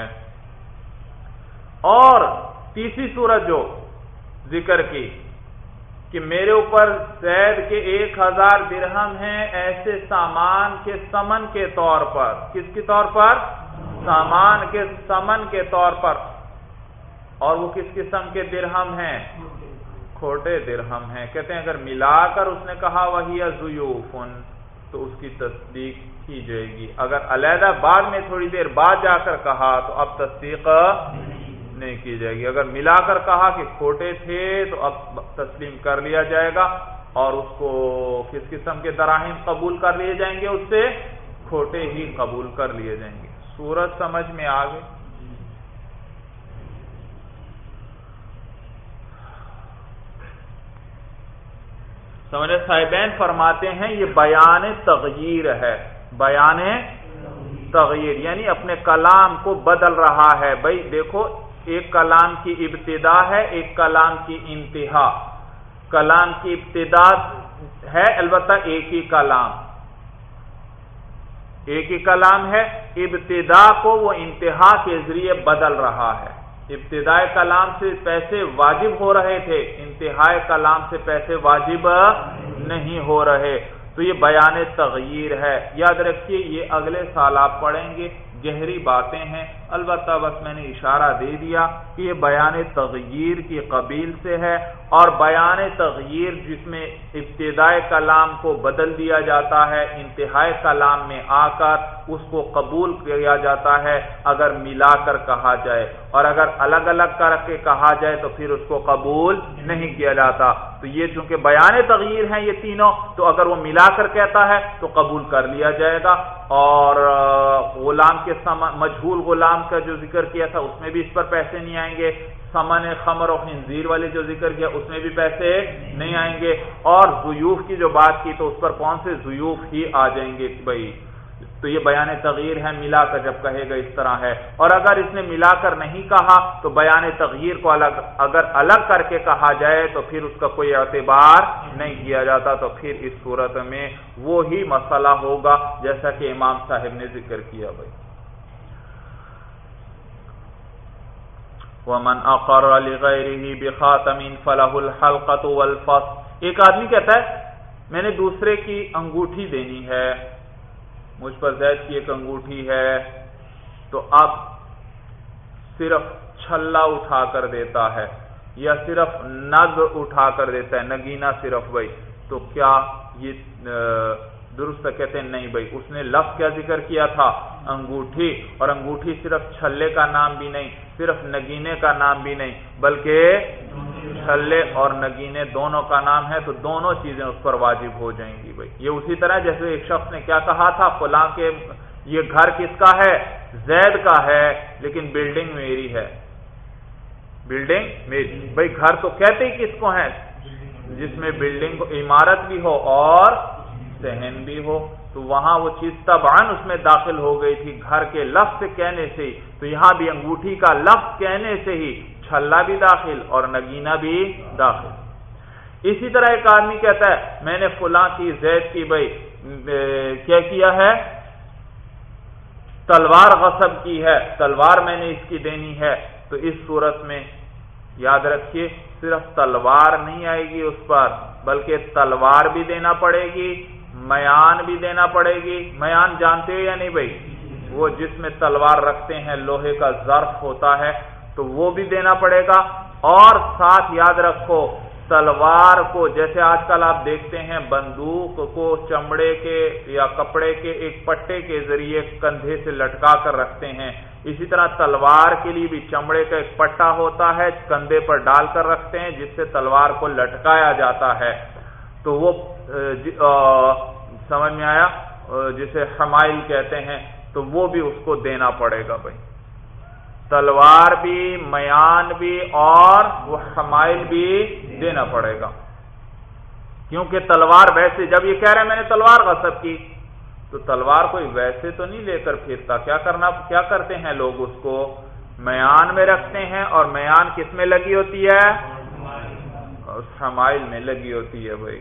اور تیسری صورت جو ذکر کی کہ میرے اوپر زید کے ایک ہزار درہم ہیں ایسے سامان کے ثمن کے طور پر، کس کے طور پر؟ سامان کے ثمن کے طور پر، اور وہ کس قسم کے درہم ہیں؟ کھوٹے درہم ہیں۔ کہتے ہیں اگر ملا کر اس نے کہا وہی ضیوفن تو اس کی تصدیق کی جائے گی، اگر علیحدہ بعد میں تھوڑی دیر بعد جا کر کہا تو اب تصدیق نہیں کی جائے گی، اگر ملا کر کہا کہ کھوٹے تھے تو اب تسلیم کر لیا جائے گا، اور اس کو کس قسم کے دراہم قبول کر لیے جائیں گے، اس سے کھوٹے ہی قبول کر لیے جائیں گے۔ صورت سمجھ میں آ گئی؟ سمجھے صاحبین فرماتے ہیں یہ بیان تغییر ہے، بیان تغییر یعنی اپنے کلام کو بدل رہا ہے۔ بھائی دیکھو، ایک کلام کی ابتدا ہے، ایک کلام کی انتہا۔ کلام کی ابتدا ہے البتہ ایک ہی کلام، ایک ہی کلام ہے، ابتدا کو وہ انتہا کے ذریعے بدل رہا ہے۔ ابتدائے کلام سے پیسے واجب ہو رہے تھے، انتہائی کلام سے پیسے واجب نہیں ہو رہے، تو یہ بیان تغییر ہے۔ یاد رکھیے یہ اگلے سال آپ پڑھیں گے، گہری باتیں ہیں، البتہ بس میں نے اشارہ دے دیا کہ یہ بیان تغییر کی قبیل سے ہے، اور بیان تغییر جس میں ابتدائے کلام کو بدل دیا جاتا ہے، انتہائی کلام میں آ کر اس کو قبول کیا جاتا ہے اگر ملا کر کہا جائے، اور اگر الگ الگ کر کے کہا جائے تو پھر اس کو قبول نہیں کیا جاتا۔ تو یہ چونکہ بیان تغییر ہیں یہ تینوں، تو اگر وہ ملا کر کہتا ہے تو قبول کر لیا جائے گا، اور غلام کے مجہول غلام کا جو ذکر کیا تھا اس میں بھی اس پر پیسے نہیں آئیں گے، ثمن خمر و خنزیر والے جو ذکر کیا اس میں بھی پیسے نہیں آئیں گے، اور ضیوف کی جو بات کی تو اس پر کون سے ضیوف ہی آ جائیں گے بھائی۔ تو یہ بیان تغییر ہے، ملا کر جب کہے گا اس طرح ہے، اور اگر اس نے ملا کر نہیں کہا تو بیان تغییر کو الگ اگر الگ کر کے کہا جائے تو پھر اس کا کوئی اعتبار نہیں کیا جاتا، تو پھر اس صورت میں وہی مسئلہ ہوگا جیسا کہ امام صاحب نے ذکر کیا بھائی۔ وَمَنْ أَقَرَّ لِغَيْرِهِ بِخَاتَمٍ فَلَهُ الْحَلْقَةُ وَالْفَصْلُ۔ ایک آدمی کہتا ہے میں نے دوسرے کی انگوٹھی دینی ہے، مجھ پر زید کی ایک انگوٹھی ہے، تو اب صرف چھلا اٹھا کر دیتا ہے یا صرف نگ اٹھا کر دیتا ہے، نگینہ صرف بھائی، تو کیا یہ درست؟ کہتے ہیں نہیں بھائی، اس نے لفظ کیا ذکر کیا تھا؟ انگوٹھی، اور انگوٹھی صرف چھلے کا نام بھی نہیں، صرف نگینے کا نام بھی نہیں، بلکہ چھلے اور نگینے دونوں کا نام ہے، تو دونوں چیزیں اس پر واجب ہو جائیں گی بھائی۔ یہ اسی طرح جیسے ایک شخص نے کیا کہا تھا، فلاں کے یہ گھر کس کا ہے؟ زید کا ہے، لیکن بلڈنگ میری ہے، بلڈنگ میری بھائی۔ گھر تو کہتے ہی کس کو ہے؟ جس میں بلڈنگ عمارت بھی ہو اور صحن بھی ہو، تو وہاں وہ چیز طبعاً اس میں داخل ہو گئی تھی گھر کے لفظ سے کہنے سے ہی، تو یہاں بھی انگوٹھی کا لفظ کہنے سے ہی چھلا بھی داخل اور نگینہ بھی داخل۔ اسی طرح ایک آدمی کہتا ہے میں نے فلاں کی زید کی بھائی کیا کیا ہے؟ تلوار غصب کی ہے، تلوار میں نے اس کی دینی ہے، تو اس صورت میں یاد رکھیے صرف تلوار نہیں آئے گی اس پر، بلکہ تلوار بھی دینا پڑے گی، میان بھی دینا پڑے گی۔ میان جانتے ہو یا نہیں بھائی؟ وہ جس میں تلوار رکھتے ہیں، لوہے کا ظرف ہوتا ہے، تو وہ بھی دینا پڑے گا، اور ساتھ یاد رکھو تلوار کو، جیسے آج کل آپ دیکھتے ہیں بندوق کو چمڑے کے یا کپڑے کے ایک پٹے کے ذریعے کندھے سے لٹکا کر رکھتے ہیں، اسی طرح تلوار کے لیے بھی چمڑے کا ایک پٹا ہوتا ہے، کندھے پر ڈال کر رکھتے ہیں جس سے تلوار کو لٹکایا جاتا ہے. تو وہ سمجھ میں آیا، جسے حمائل کہتے ہیں، تو وہ بھی اس کو دینا پڑے گا بھائی. تلوار بھی، میان بھی، اور وہ حمائل بھی دینا پڑے گا، کیونکہ تلوار ویسے جب یہ کہہ رہے ہیں میں نے تلوار غصب کی، تو تلوار کوئی ویسے تو نہیں لے کر پھرتا. کیا کرنا کیا کرتے ہیں لوگ؟ اس کو میان میں رکھتے ہیں، اور میان کس میں لگی ہوتی ہے؟ حمائل میں لگی ہوتی ہے بھائی.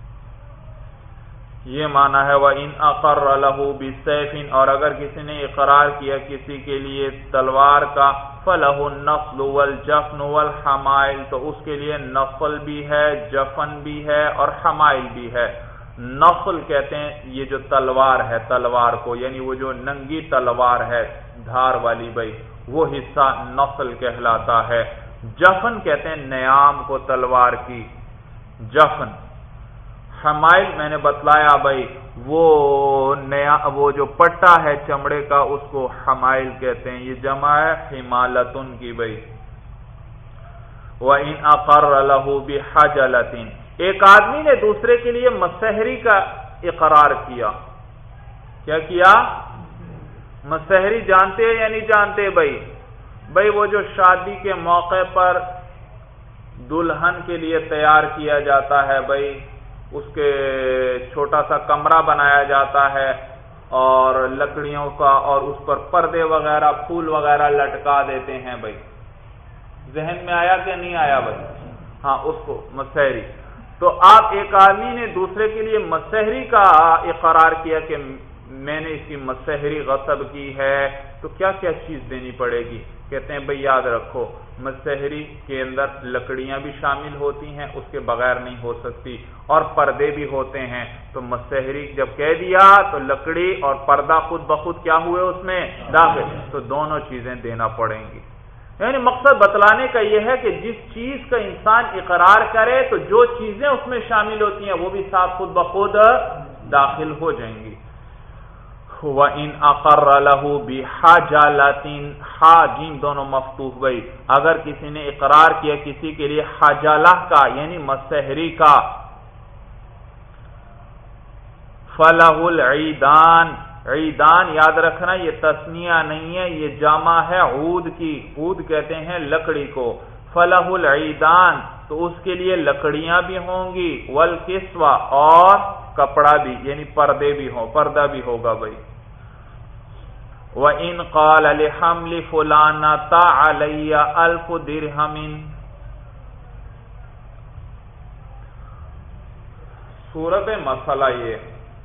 یہ معنی ہے وَإِنْ أَقَرَّ لَهُ بِسَيْفٍ، اور اگر کسی نے اقرار کیا کسی کے لیے تلوار کا، فَلَهُ النَّفْلُ وَالْجَفْنُ وَالْحَمَائِلُ، تو اس کے لیے نفل بھی ہے، جفن بھی ہے، اور حمائل بھی ہے. نفل کہتے ہیں یہ جو تلوار ہے، تلوار کو یعنی وہ جو ننگی تلوار ہے دھار والی بھائی، وہ حصہ نفل کہلاتا ہے. جفن کہتے ہیں نیام کو تلوار کی، جفن. حمائل میں نے بتلایا بھائی وہ نیا وہ جو پٹا ہے چمڑے کا، اس کو حمائل کہتے ہیں. یہ جمع ہے حمالتن کی بھائی. وَإِنْ أَقَرَّ لَهُ بِحَجَلَةٍ، ایک آدمی نے دوسرے کے لیے مسحری کا اقرار کیا. کیا کیا؟ مسحری جانتے ہیں یا نہیں جانتے بھائی؟ بھائی وہ جو شادی کے موقع پر دلہن کے لیے تیار کیا جاتا ہے بھائی، اس کے چھوٹا سا کمرہ بنایا جاتا ہے اور لکڑیوں کا، اور اس پر پردے وغیرہ پھول وغیرہ لٹکا دیتے ہیں بھائی. ذہن میں آیا کہ نہیں آیا بھائی؟ ہاں، اس کو مسحری. تو آپ ایک آدمی نے دوسرے کے لیے مسحری کا اقرار کیا کہ میں نے اس کی مسحری غصب کی ہے، تو کیا کیا چیز دینی پڑے گی؟ کہتے ہیں بھئی یاد رکھو، مسحری کے اندر لکڑیاں بھی شامل ہوتی ہیں، اس کے بغیر نہیں ہو سکتی، اور پردے بھی ہوتے ہیں. تو مسحری جب کہہ دیا تو لکڑی اور پردہ خود بخود کیا ہوئے اس میں داخل، تو دونوں چیزیں دینا پڑیں گی. یعنی مقصد بتلانے کا یہ ہے کہ جس چیز کا انسان اقرار کرے تو جو چیزیں اس میں شامل ہوتی ہیں وہ بھی ساتھ خود بخود داخل ہو جائیں گی. وَإِنْ أَقَرَّ لَهُ بِحَجَلَةٍ، حا جیم دونوں مفتوح بھائی، اگر کسی نے اقرار کیا کسی کے لیے حجالہ کا یعنی مسحری کا، فَلَهُ الْعِیدان، عیدان یاد رکھنا یہ تثنیہ نہیں ہے، یہ جمع ہے عود کی. عود کہتے ہیں لکڑی کو. فَلَهُ الْعِیدان، تو اس کے لیے لکڑیاں بھی ہوں گی، وَالْكِسْوَةُ، اور کپڑا بھی یعنی پردے بھی ہوں، پردہ بھی ہوگا بھائی. وَإِنْ قَالَ لِحَمْلِ فُلَانَةَ عَلَيَّ أَلْفُ دِرْهَمٍ، صورت مسئلہ یہ،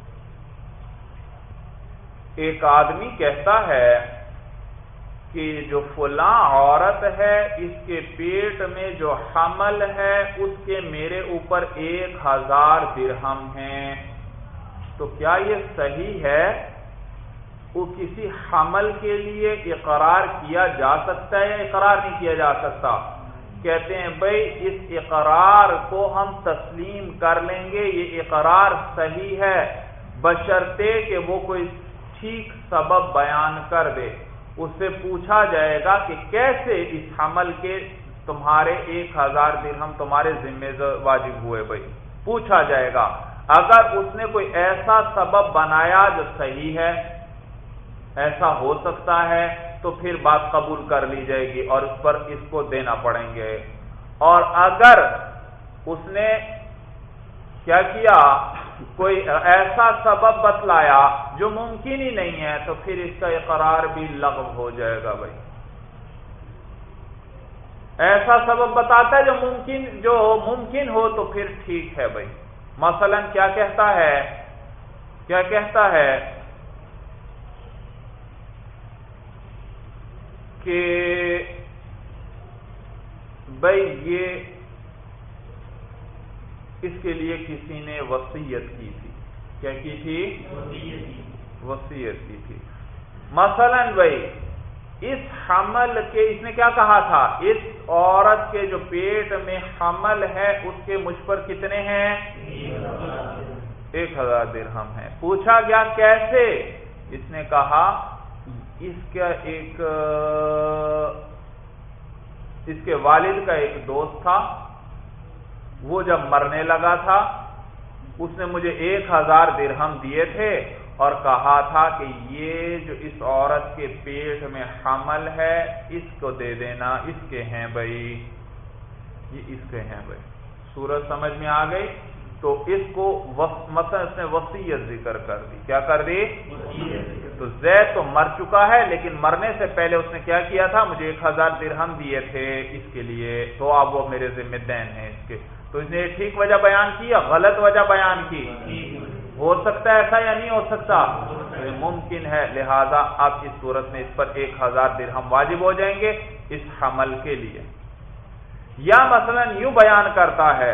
ایک آدمی کہتا ہے کہ جو فلاں عورت ہے اس کے پیٹ میں جو حمل ہے اس کے میرے اوپر ایک ہزار درہم ہیں، تو کیا یہ صحیح ہے؟ وہ کسی حمل کے لیے اقرار کیا جا سکتا ہے یا اقرار نہیں کیا جا سکتا؟ کہتے ہیں بھائی اس اقرار کو ہم تسلیم کر لیں گے، یہ اقرار صحیح ہے بشرطے کہ وہ کوئی ٹھیک سبب بیان کر دے. اس سے پوچھا جائے گا کہ کیسے اس حمل کے تمہارے ایک ہزار درہم تمہارے ذمہ واجب ہوئے بھائی، پوچھا جائے گا. اگر اس نے کوئی ایسا سبب بنایا جو صحیح ہے، ایسا ہو سکتا ہے، تو پھر بات قبول کر لی جائے گی اور اس پر اس کو دینا پڑیں گے. اور اگر اس نے کیا کیا، کوئی ایسا سبب بتلایا جو ممکن ہی نہیں ہے، تو پھر اس کا اقرار بھی لغو ہو جائے گا بھائی. ایسا سبب بتاتا ہے جو ممکن جو ممکن ہو تو پھر ٹھیک ہے بھائی. مثلا کیا کہتا ہے کیا کہتا ہے کہ بھائی یہ اس کے لیے کسی نے وصیت کی تھی. کیا کی تھی؟ وصیت کی تھی. مثلا بھائی اس حمل کے اس نے کیا کہا تھا؟ اس عورت کے جو پیٹ میں حمل ہے اس کے مجھ پر کتنے ہیں؟ ایک ہزار درہم ہے۔ پوچھا گیا کیسے؟ اس نے کہا اس کا ایک اس کے والد کا ایک دوست تھا، وہ جب مرنے لگا تھا اس نے مجھے ایک ہزار درہم دیے تھے اور کہا تھا کہ یہ جو اس عورت کے پیٹ میں حمل ہے اس کو دے دینا، اس کے ہیں بھائی، یہ اس کے ہیں بھائی۔ سورج سمجھ میں آ گئی؟ تو اس کو مثلا اس نے وصیت ذکر کر دی، کیا کر دی؟ تو زید تو مر چکا ہے لیکن مرنے سے پہلے اس نے کیا کیا تھا؟ مجھے ایک ہزار درہم دیے تھے اس کے لیے، تو اب وہ میرے ذمہ دین ہیں اس کے۔ تو اس نے ٹھیک وجہ بیان کی یا غلط وجہ بیان کی؟ ہو سکتا ہے ایسا یا نہیں ہو سکتا؟ ممکن ہے، لہذا اب اس صورت میں اس پر ایک ہزار درہم واجب ہو جائیں گے اس حمل کے لیے۔ یا مثلا یوں بیان کرتا ہے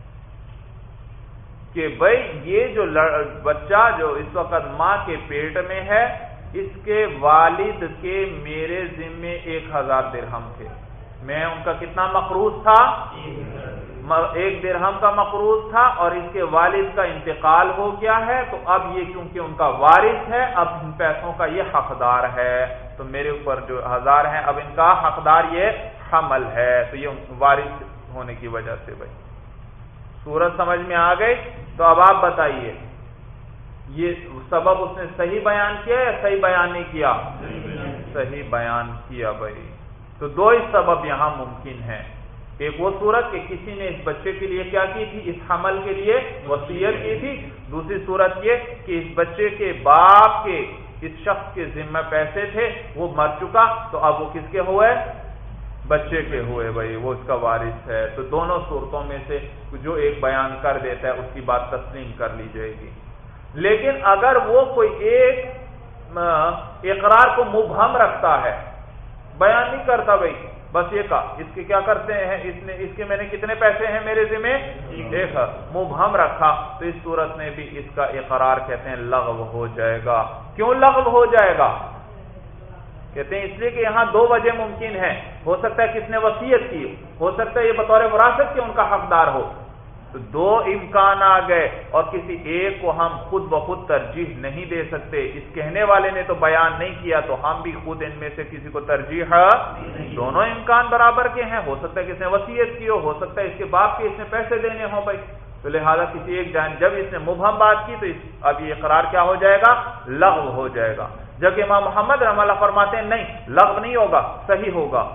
کہ بھائی یہ جو بچہ جو اس وقت ماں کے پیٹ میں ہے اس کے والد کے میرے ذمے ایک ہزار درہم تھے، میں ان کا کتنا مقروض تھا؟ ایک درہم کا مقروض تھا، اور اس کے والد کا انتقال ہو گیا ہے، تو اب یہ کیونکہ ان کا وارث ہے اب ان پیسوں کا یہ حقدار ہے، تو میرے اوپر جو ہزار ہیں اب ان کا حقدار یہ حمل ہے، تو یہ وارث ہونے کی وجہ سے بھائی سورج سمجھ میں آ گئی۔ تو اب آپ بتائیے یہ سبب اس نے صحیح بیان کیا یا صحیح بیان نہیں کیا؟ صحیح بیان کیا بھائی۔ تو دو ہی سبب یہاں ممکن ہیں، ایک وہ صورت کہ کسی نے اس بچے کے لیے کیا کی تھی؟ اس حمل کے لیے وصیت کی تھی، دوسری صورت یہ کہ اس بچے کے باپ کے اس شخص کے ذمہ پیسے تھے، وہ مر چکا، تو اب وہ کس کے ہوئے؟ بچے کے ہوئے بھائی، وہ اس کا وارث ہے۔ تو دونوں صورتوں میں سے جو ایک بیان کر دیتا ہے اس کی بات تسلیم کر لی جائے گی۔ لیکن اگر وہ کوئی ایک اقرار کو مبہم رکھتا ہے، بیان نہیں کرتا بھائی، بس یہ کہا اس کے کیا کرتے ہیں اس نے اس کے میں نے کتنے پیسے ہیں میرے ذمہ، ایک مبہم رکھا، تو اس صورت میں بھی اس کا اقرار کہتے ہیں لغو ہو جائے گا۔ کیوں لغو ہو جائے گا؟ کہتے ہیں اس لیے کہ یہاں دو وجہ ممکن ہے، ہو سکتا ہے کس نے وصیت کی، ہو سکتا ہے یہ بطور وراثت کے ان کا حقدار ہو، تو دو امکان آ گئے اور کسی ایک کو ہم خود بخود ترجیح نہیں دے سکتے۔ اس کہنے والے نے تو بیان نہیں کیا تو ہم بھی خود ان میں سے کسی کو ترجیح، دونوں امکان برابر کے ہیں، ہو سکتا ہے کس نے وصیت کی ہو ہو سکتا ہے اس کے باپ کے اس نے پیسے دینے ہوں بھائی، تو لہذا کسی ایک جان جب اس نے مبہم بات کی تو اب یہ اقرار کیا ہو جائے گا؟ لغو ہو جائے گا۔ جبکہ امام محمد رحمہ اللہ فرماتے ہیں نہیں، لغو نہیں ہوگا، صحیح ہوگا،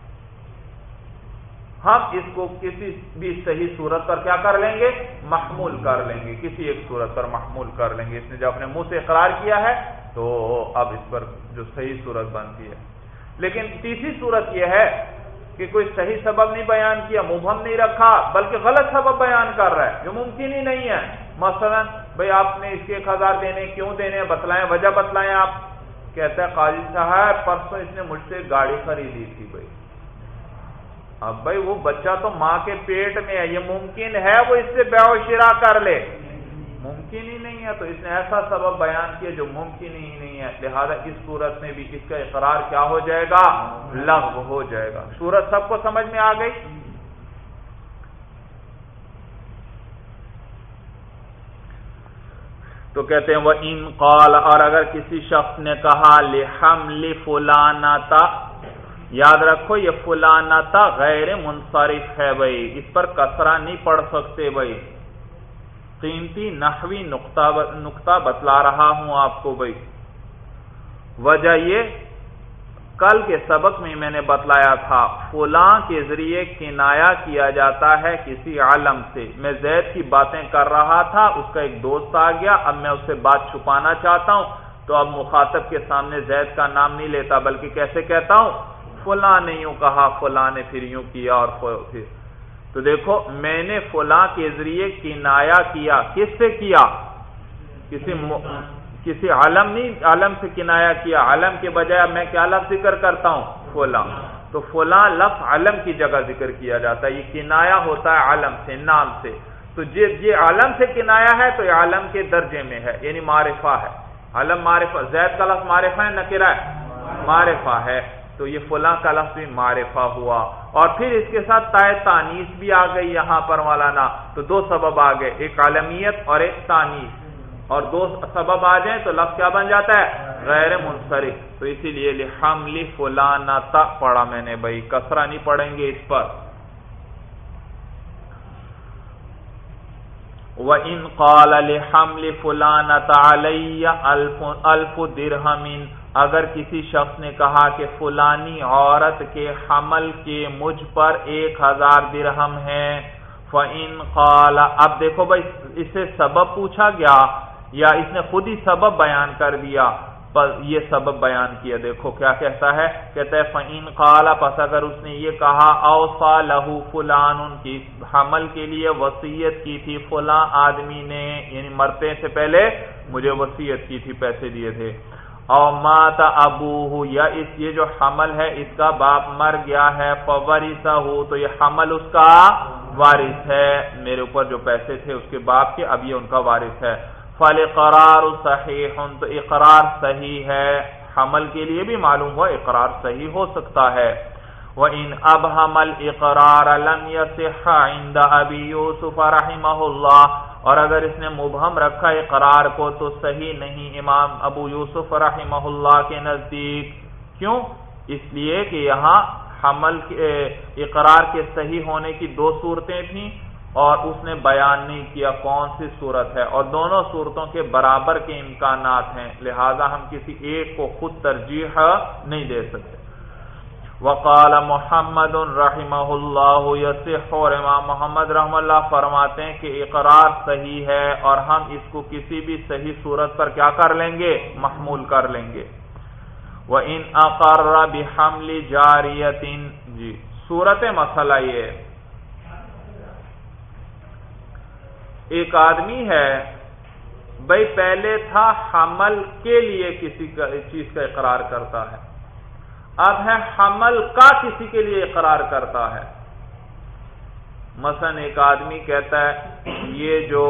ہم اس کو کسی بھی صحیح صورت پر کیا کر لیں گے؟ محمول کر لیں گے، کسی ایک صورت پر محمول کر لیں گے۔ اس نے جب اپنے منہ سے اقرار کیا ہے تو اب اس پر جو صحیح صورت بنتی ہے۔ لیکن تیسری صورت یہ ہے کہ کوئی صحیح سبب نہیں بیان کیا، مبہم نہیں رکھا، بلکہ غلط سبب بیان کر رہا ہے جو ممکن ہی نہیں ہے۔ مثلا بھائی آپ نے اس کے ایک ہزار دینے، کیوں دینے بتلائیں، وجہ بتلائیں۔ آپ کہتا ہے قاضی صاحب پرسوں اس نے مجھ سے گاڑی خریدی تھی بھائی، اب بھائی وہ بچہ تو ماں کے پیٹ میں ہے، یہ ممکن ہے وہ اس سے بیع و شراء کر لے، ممکن ہی نہیں ہے، تو اس نے ایسا سبب بیان کیا جو ممکن ہی نہیں ہے، لہذا اس صورت میں بھی اس کا اقرار کیا ہو جائے گا؟ لغو ہو جائے گا۔ صورت سب کو سمجھ میں آ گئی؟ تو کہتے ہیں وَإِن قَالَ، اور اگر کسی شخص نے کہا لِحَمْلِ فُلَانَةَ، یاد رکھو یہ فلانتا غیر منصرف ہے بھائی، اس پر کسرہ نہیں پڑھ سکتے بھائی، قیمتی نحوی نقطہ نقطہ بتلا رہا ہوں آپ کو بھائی۔ وجہ یہ کل کے سبق میں میں نے بتلایا تھا، فلاں کے ذریعے کنایا کیا جاتا ہے کسی عالم سے۔ میں زید کی باتیں کر رہا تھا، اس کا ایک دوست آ گیا، اب میں اس سے بات چھپانا چاہتا ہوں تو اب مخاطب کے سامنے زید کا نام نہیں لیتا بلکہ کیسے کہتا ہوں؟ فلاں نے یوں کہا، فلاں نے پھر یوں کیا، اور پھر تو دیکھو میں نے فلاں کے ذریعے کنایا کیا، کس سے کیا؟ کسی م... کسی عالم نہیں، عالم سے کنایا کیا، عالم کے بجائے میں کیا لفظ ذکر کرتا ہوں؟ فلاں، تو فلاں لفظ عالم کی جگہ ذکر کیا جاتا ہے، یہ کنایا ہوتا ہے عالم سے، نام سے، تو یہ عالم سے کنایا ہے تو یہ عالم کے درجے میں ہے، یعنی معرفہ ہے، عالم معرفہ، زید کا لفظ معرفہ ہے نکرہ ہے؟ معرفہ ہے، تو یہ فلاں کا لفظ بھی معرفہ ہوا، اور پھر اس کے ساتھ تائے تانیث بھی آ گئی یہاں پر مولانا، تو دو سبب آ گئے، ایک عالمیت اور ایک تانیث، اور دو سبب آ جائیں تو لفظ کیا بن جاتا ہے؟ غیر منصرف۔ تو اسی لیے لحمل فلانۃ پڑھا میں نے بھائی، کسرہ نہیں پڑھیں گے اس پر۔ وَإِنْ قَالَ لِحَمْلِ فُلَانَةَ عَلَيَّ أَلْفُ دِرْهَمٍ، اگر کسی شخص نے کہا کہ فلانی عورت کے حمل کے مجھ پر ایک ہزار درہم ہے، فَإِنْ قَالَ، اب دیکھو بھائی اس سے سبب پوچھا گیا یا اس نے خود ہی سبب بیان کر دیا؟ پر یہ سبب بیان کیا، دیکھو کیا کہتا ہے، کہتا ہے فَإِنْ قَالَ، پس اگر اس نے یہ کہا أَوْصَى لَهُ فُلَانٌ، کی حمل کے لیے وصیت کی تھی فلاں آدمی نے، یعنی مرتے سے پہلے مجھے وصیت کی تھی، پیسے دیے تھے، او مات ابوہ، یا اس یہ جو حمل ہے اس کا باپ مر گیا ہے، فورثہ، تو یہ حمل اس کا وارث ہے، میرے اوپر جو پیسے تھے اس کے باپ کے، اب یہ ان کا وارث ہے، فالاقرار صحیح، تو اقرار صحیح ہے، حمل کے لیے بھی معلوم ہوا اقرار صحیح ہو سکتا ہے۔ وَإِنْ أَبْهَمَ الْإِقْرَارَ لَمْ يَصِحَّ عِنْدَ أَبِي يُوسُفَ رَحِمَهُ اللَّهُ، اور اگر اس نے مبہم رکھا اقرار کو تو صحیح نہیں امام ابو یوسف رحمہ اللہ کے نزدیک۔ کیوں؟ اس لیے کہ یہاں حمل کے اقرار کے صحیح ہونے کی دو صورتیں تھیں، اور اس نے بیان نہیں کیا کون سی صورت ہے، اور دونوں صورتوں کے برابر کے امکانات ہیں، لہذا ہم کسی ایک کو خود ترجیح نہیں دے سکتے۔ وقال محمد رحمہ اللہ یصح، اور امام محمد رحمہ اللہ فرماتے ہیں کہ اقرار صحیح ہے، اور ہم اس کو کسی بھی صحیح صورت پر کیا کر لیں گے؟ محمول کر لیں گے۔ وَإِنْ أَقَرَّ بِحَمْلِ جَارِيَةٍ، جی صورت مسئلہ یہ، ایک آدمی ہے بھائی پہلے تھا حمل کے لیے کسی کا چیز کا اقرار کرتا ہے، اب ہے حمل کا کسی کے لیے اقرار کرتا ہے۔ مثلا ایک آدمی کہتا ہے یہ جو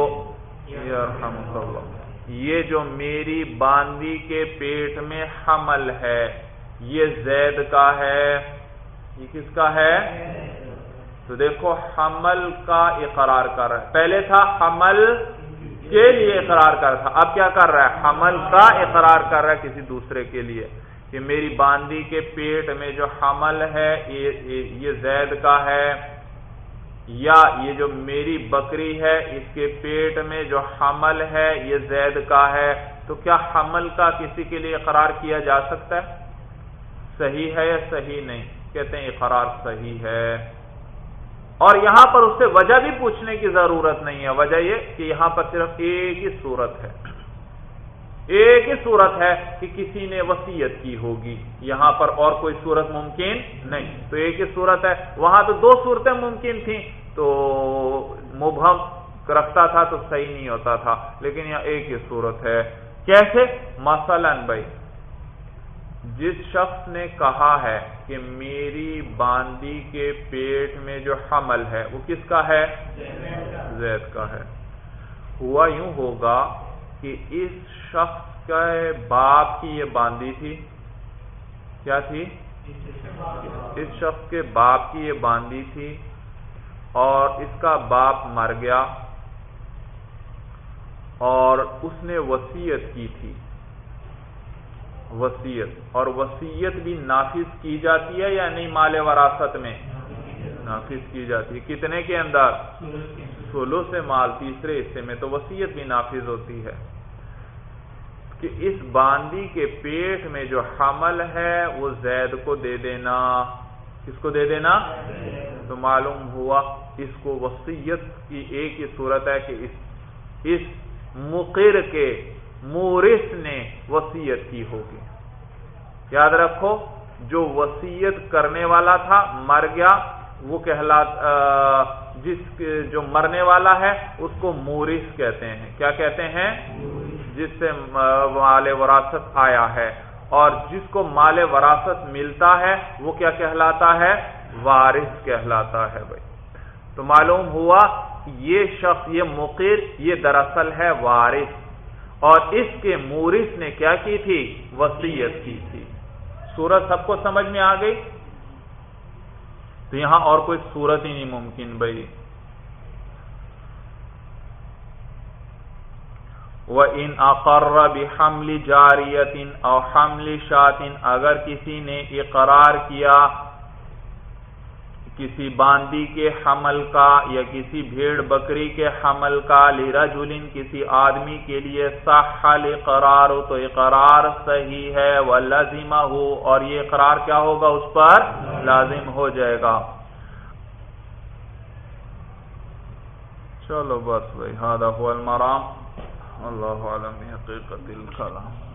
یہ جو میری باندی کے پیٹ میں حمل ہے یہ زید کا ہے، یہ کس کا ہے؟ تو دیکھو حمل کا اقرار کر رہا ہے، پہلے تھا حمل کے لیے اقرار کر رہا تھا، اب کیا کر رہا ہے؟ حمل کا اقرار کر رہا ہے کسی دوسرے کے لیے، کہ میری باندی کے پیٹ میں جو حمل ہے یہ یہ زید کا ہے، یا یہ جو میری بکری ہے اس کے پیٹ میں جو حمل ہے یہ زید کا ہے، تو کیا حمل کا کسی کے لیے اقرار کیا جا سکتا ہے؟ صحیح ہے یا صحیح نہیں؟ کہتے ہیں اقرار صحیح ہے، اور یہاں پر اس سے وجہ بھی پوچھنے کی ضرورت نہیں ہے، وجہ یہ کہ یہاں پر صرف ایک ہی صورت ہے، ایک ہی صورت ہے کہ کسی نے وصیت کی ہوگی، یہاں پر اور کوئی صورت ممکن نہیں، تو ایک ہی صورت ہے، وہاں تو دو صورتیں ممکن تھیں تو مبہم رکھتا تھا تو صحیح نہیں ہوتا تھا، لیکن یہاں ایک ہی صورت ہے۔ کیسے؟ مثلا بھائی جس شخص نے کہا ہے کہ میری باندی کے پیٹ میں جو حمل ہے وہ کس کا ہے؟ زید کا ہے، ہوا یوں ہوگا کہ اس شخص کے باپ کی یہ باندی تھی، کیا تھی؟ اس شخص کے باپ کی یہ باندی تھی، اور اس کا باپ مر گیا اور اس نے وصیت کی تھی، وصیت، اور وصیت بھی نافذ کی جاتی ہے یا نہیں؟ مال وراثت میں نافذ کی جاتی ہے، کتنے کے اندر؟ ثلث مال، تیسرے حصے میں، تو وصیت بھی نافذ ہوتی ہے کہ اس باندی کے پیٹ میں جو حمل ہے وہ زید کو دے دینا، کس کو دے دینا؟ تو معلوم ہوا اس کو وصیت کی ایک ہی صورت ہے کہ اس اس مقر کے مورث نے وصیت کی ہوگی۔ یاد رکھو جو وصیت کرنے والا تھا مر گیا، وہ کہلا جس جو مرنے والا ہے اس کو مورث کہتے ہیں، کیا کہتے ہیں؟ جس سے مال وراثت آیا ہے، اور جس کو مال وراثت ملتا ہے وہ کیا کہلاتا ہے؟ وارث کہلاتا ہے بھائی۔ تو معلوم ہوا یہ شخص، یہ مقر، یہ دراصل ہے وارث، اور اس کے مورث نے کیا کی تھی؟ وصیت کی تھی۔ صورت سب کو سمجھ میں آ گئی؟ تو یہاں اور کوئی صورت ہی نہیں ممکن بھائی. وَإِنْ أَقَرَّ بِحَمْلِ جَارِيَةٍ أَوْ حَمْلِ شَاةٍ، اگر کسی نے اقرار کیا کسی باندی کے حمل کا یا کسی بھیڑ بکری کے حمل کا، لِرَجُلٍ کسی آدمی کے لیے، صح الْإِقْرَارُ تو اقرار صحیح ہے، وَلَزِمَهُ اور یہ اقرار کیا ہوگا، اس پر لازم ہو جائے گا. چلو بس بھائی، هذا هو المرام، اللہ عالم بحقیقت الکلام.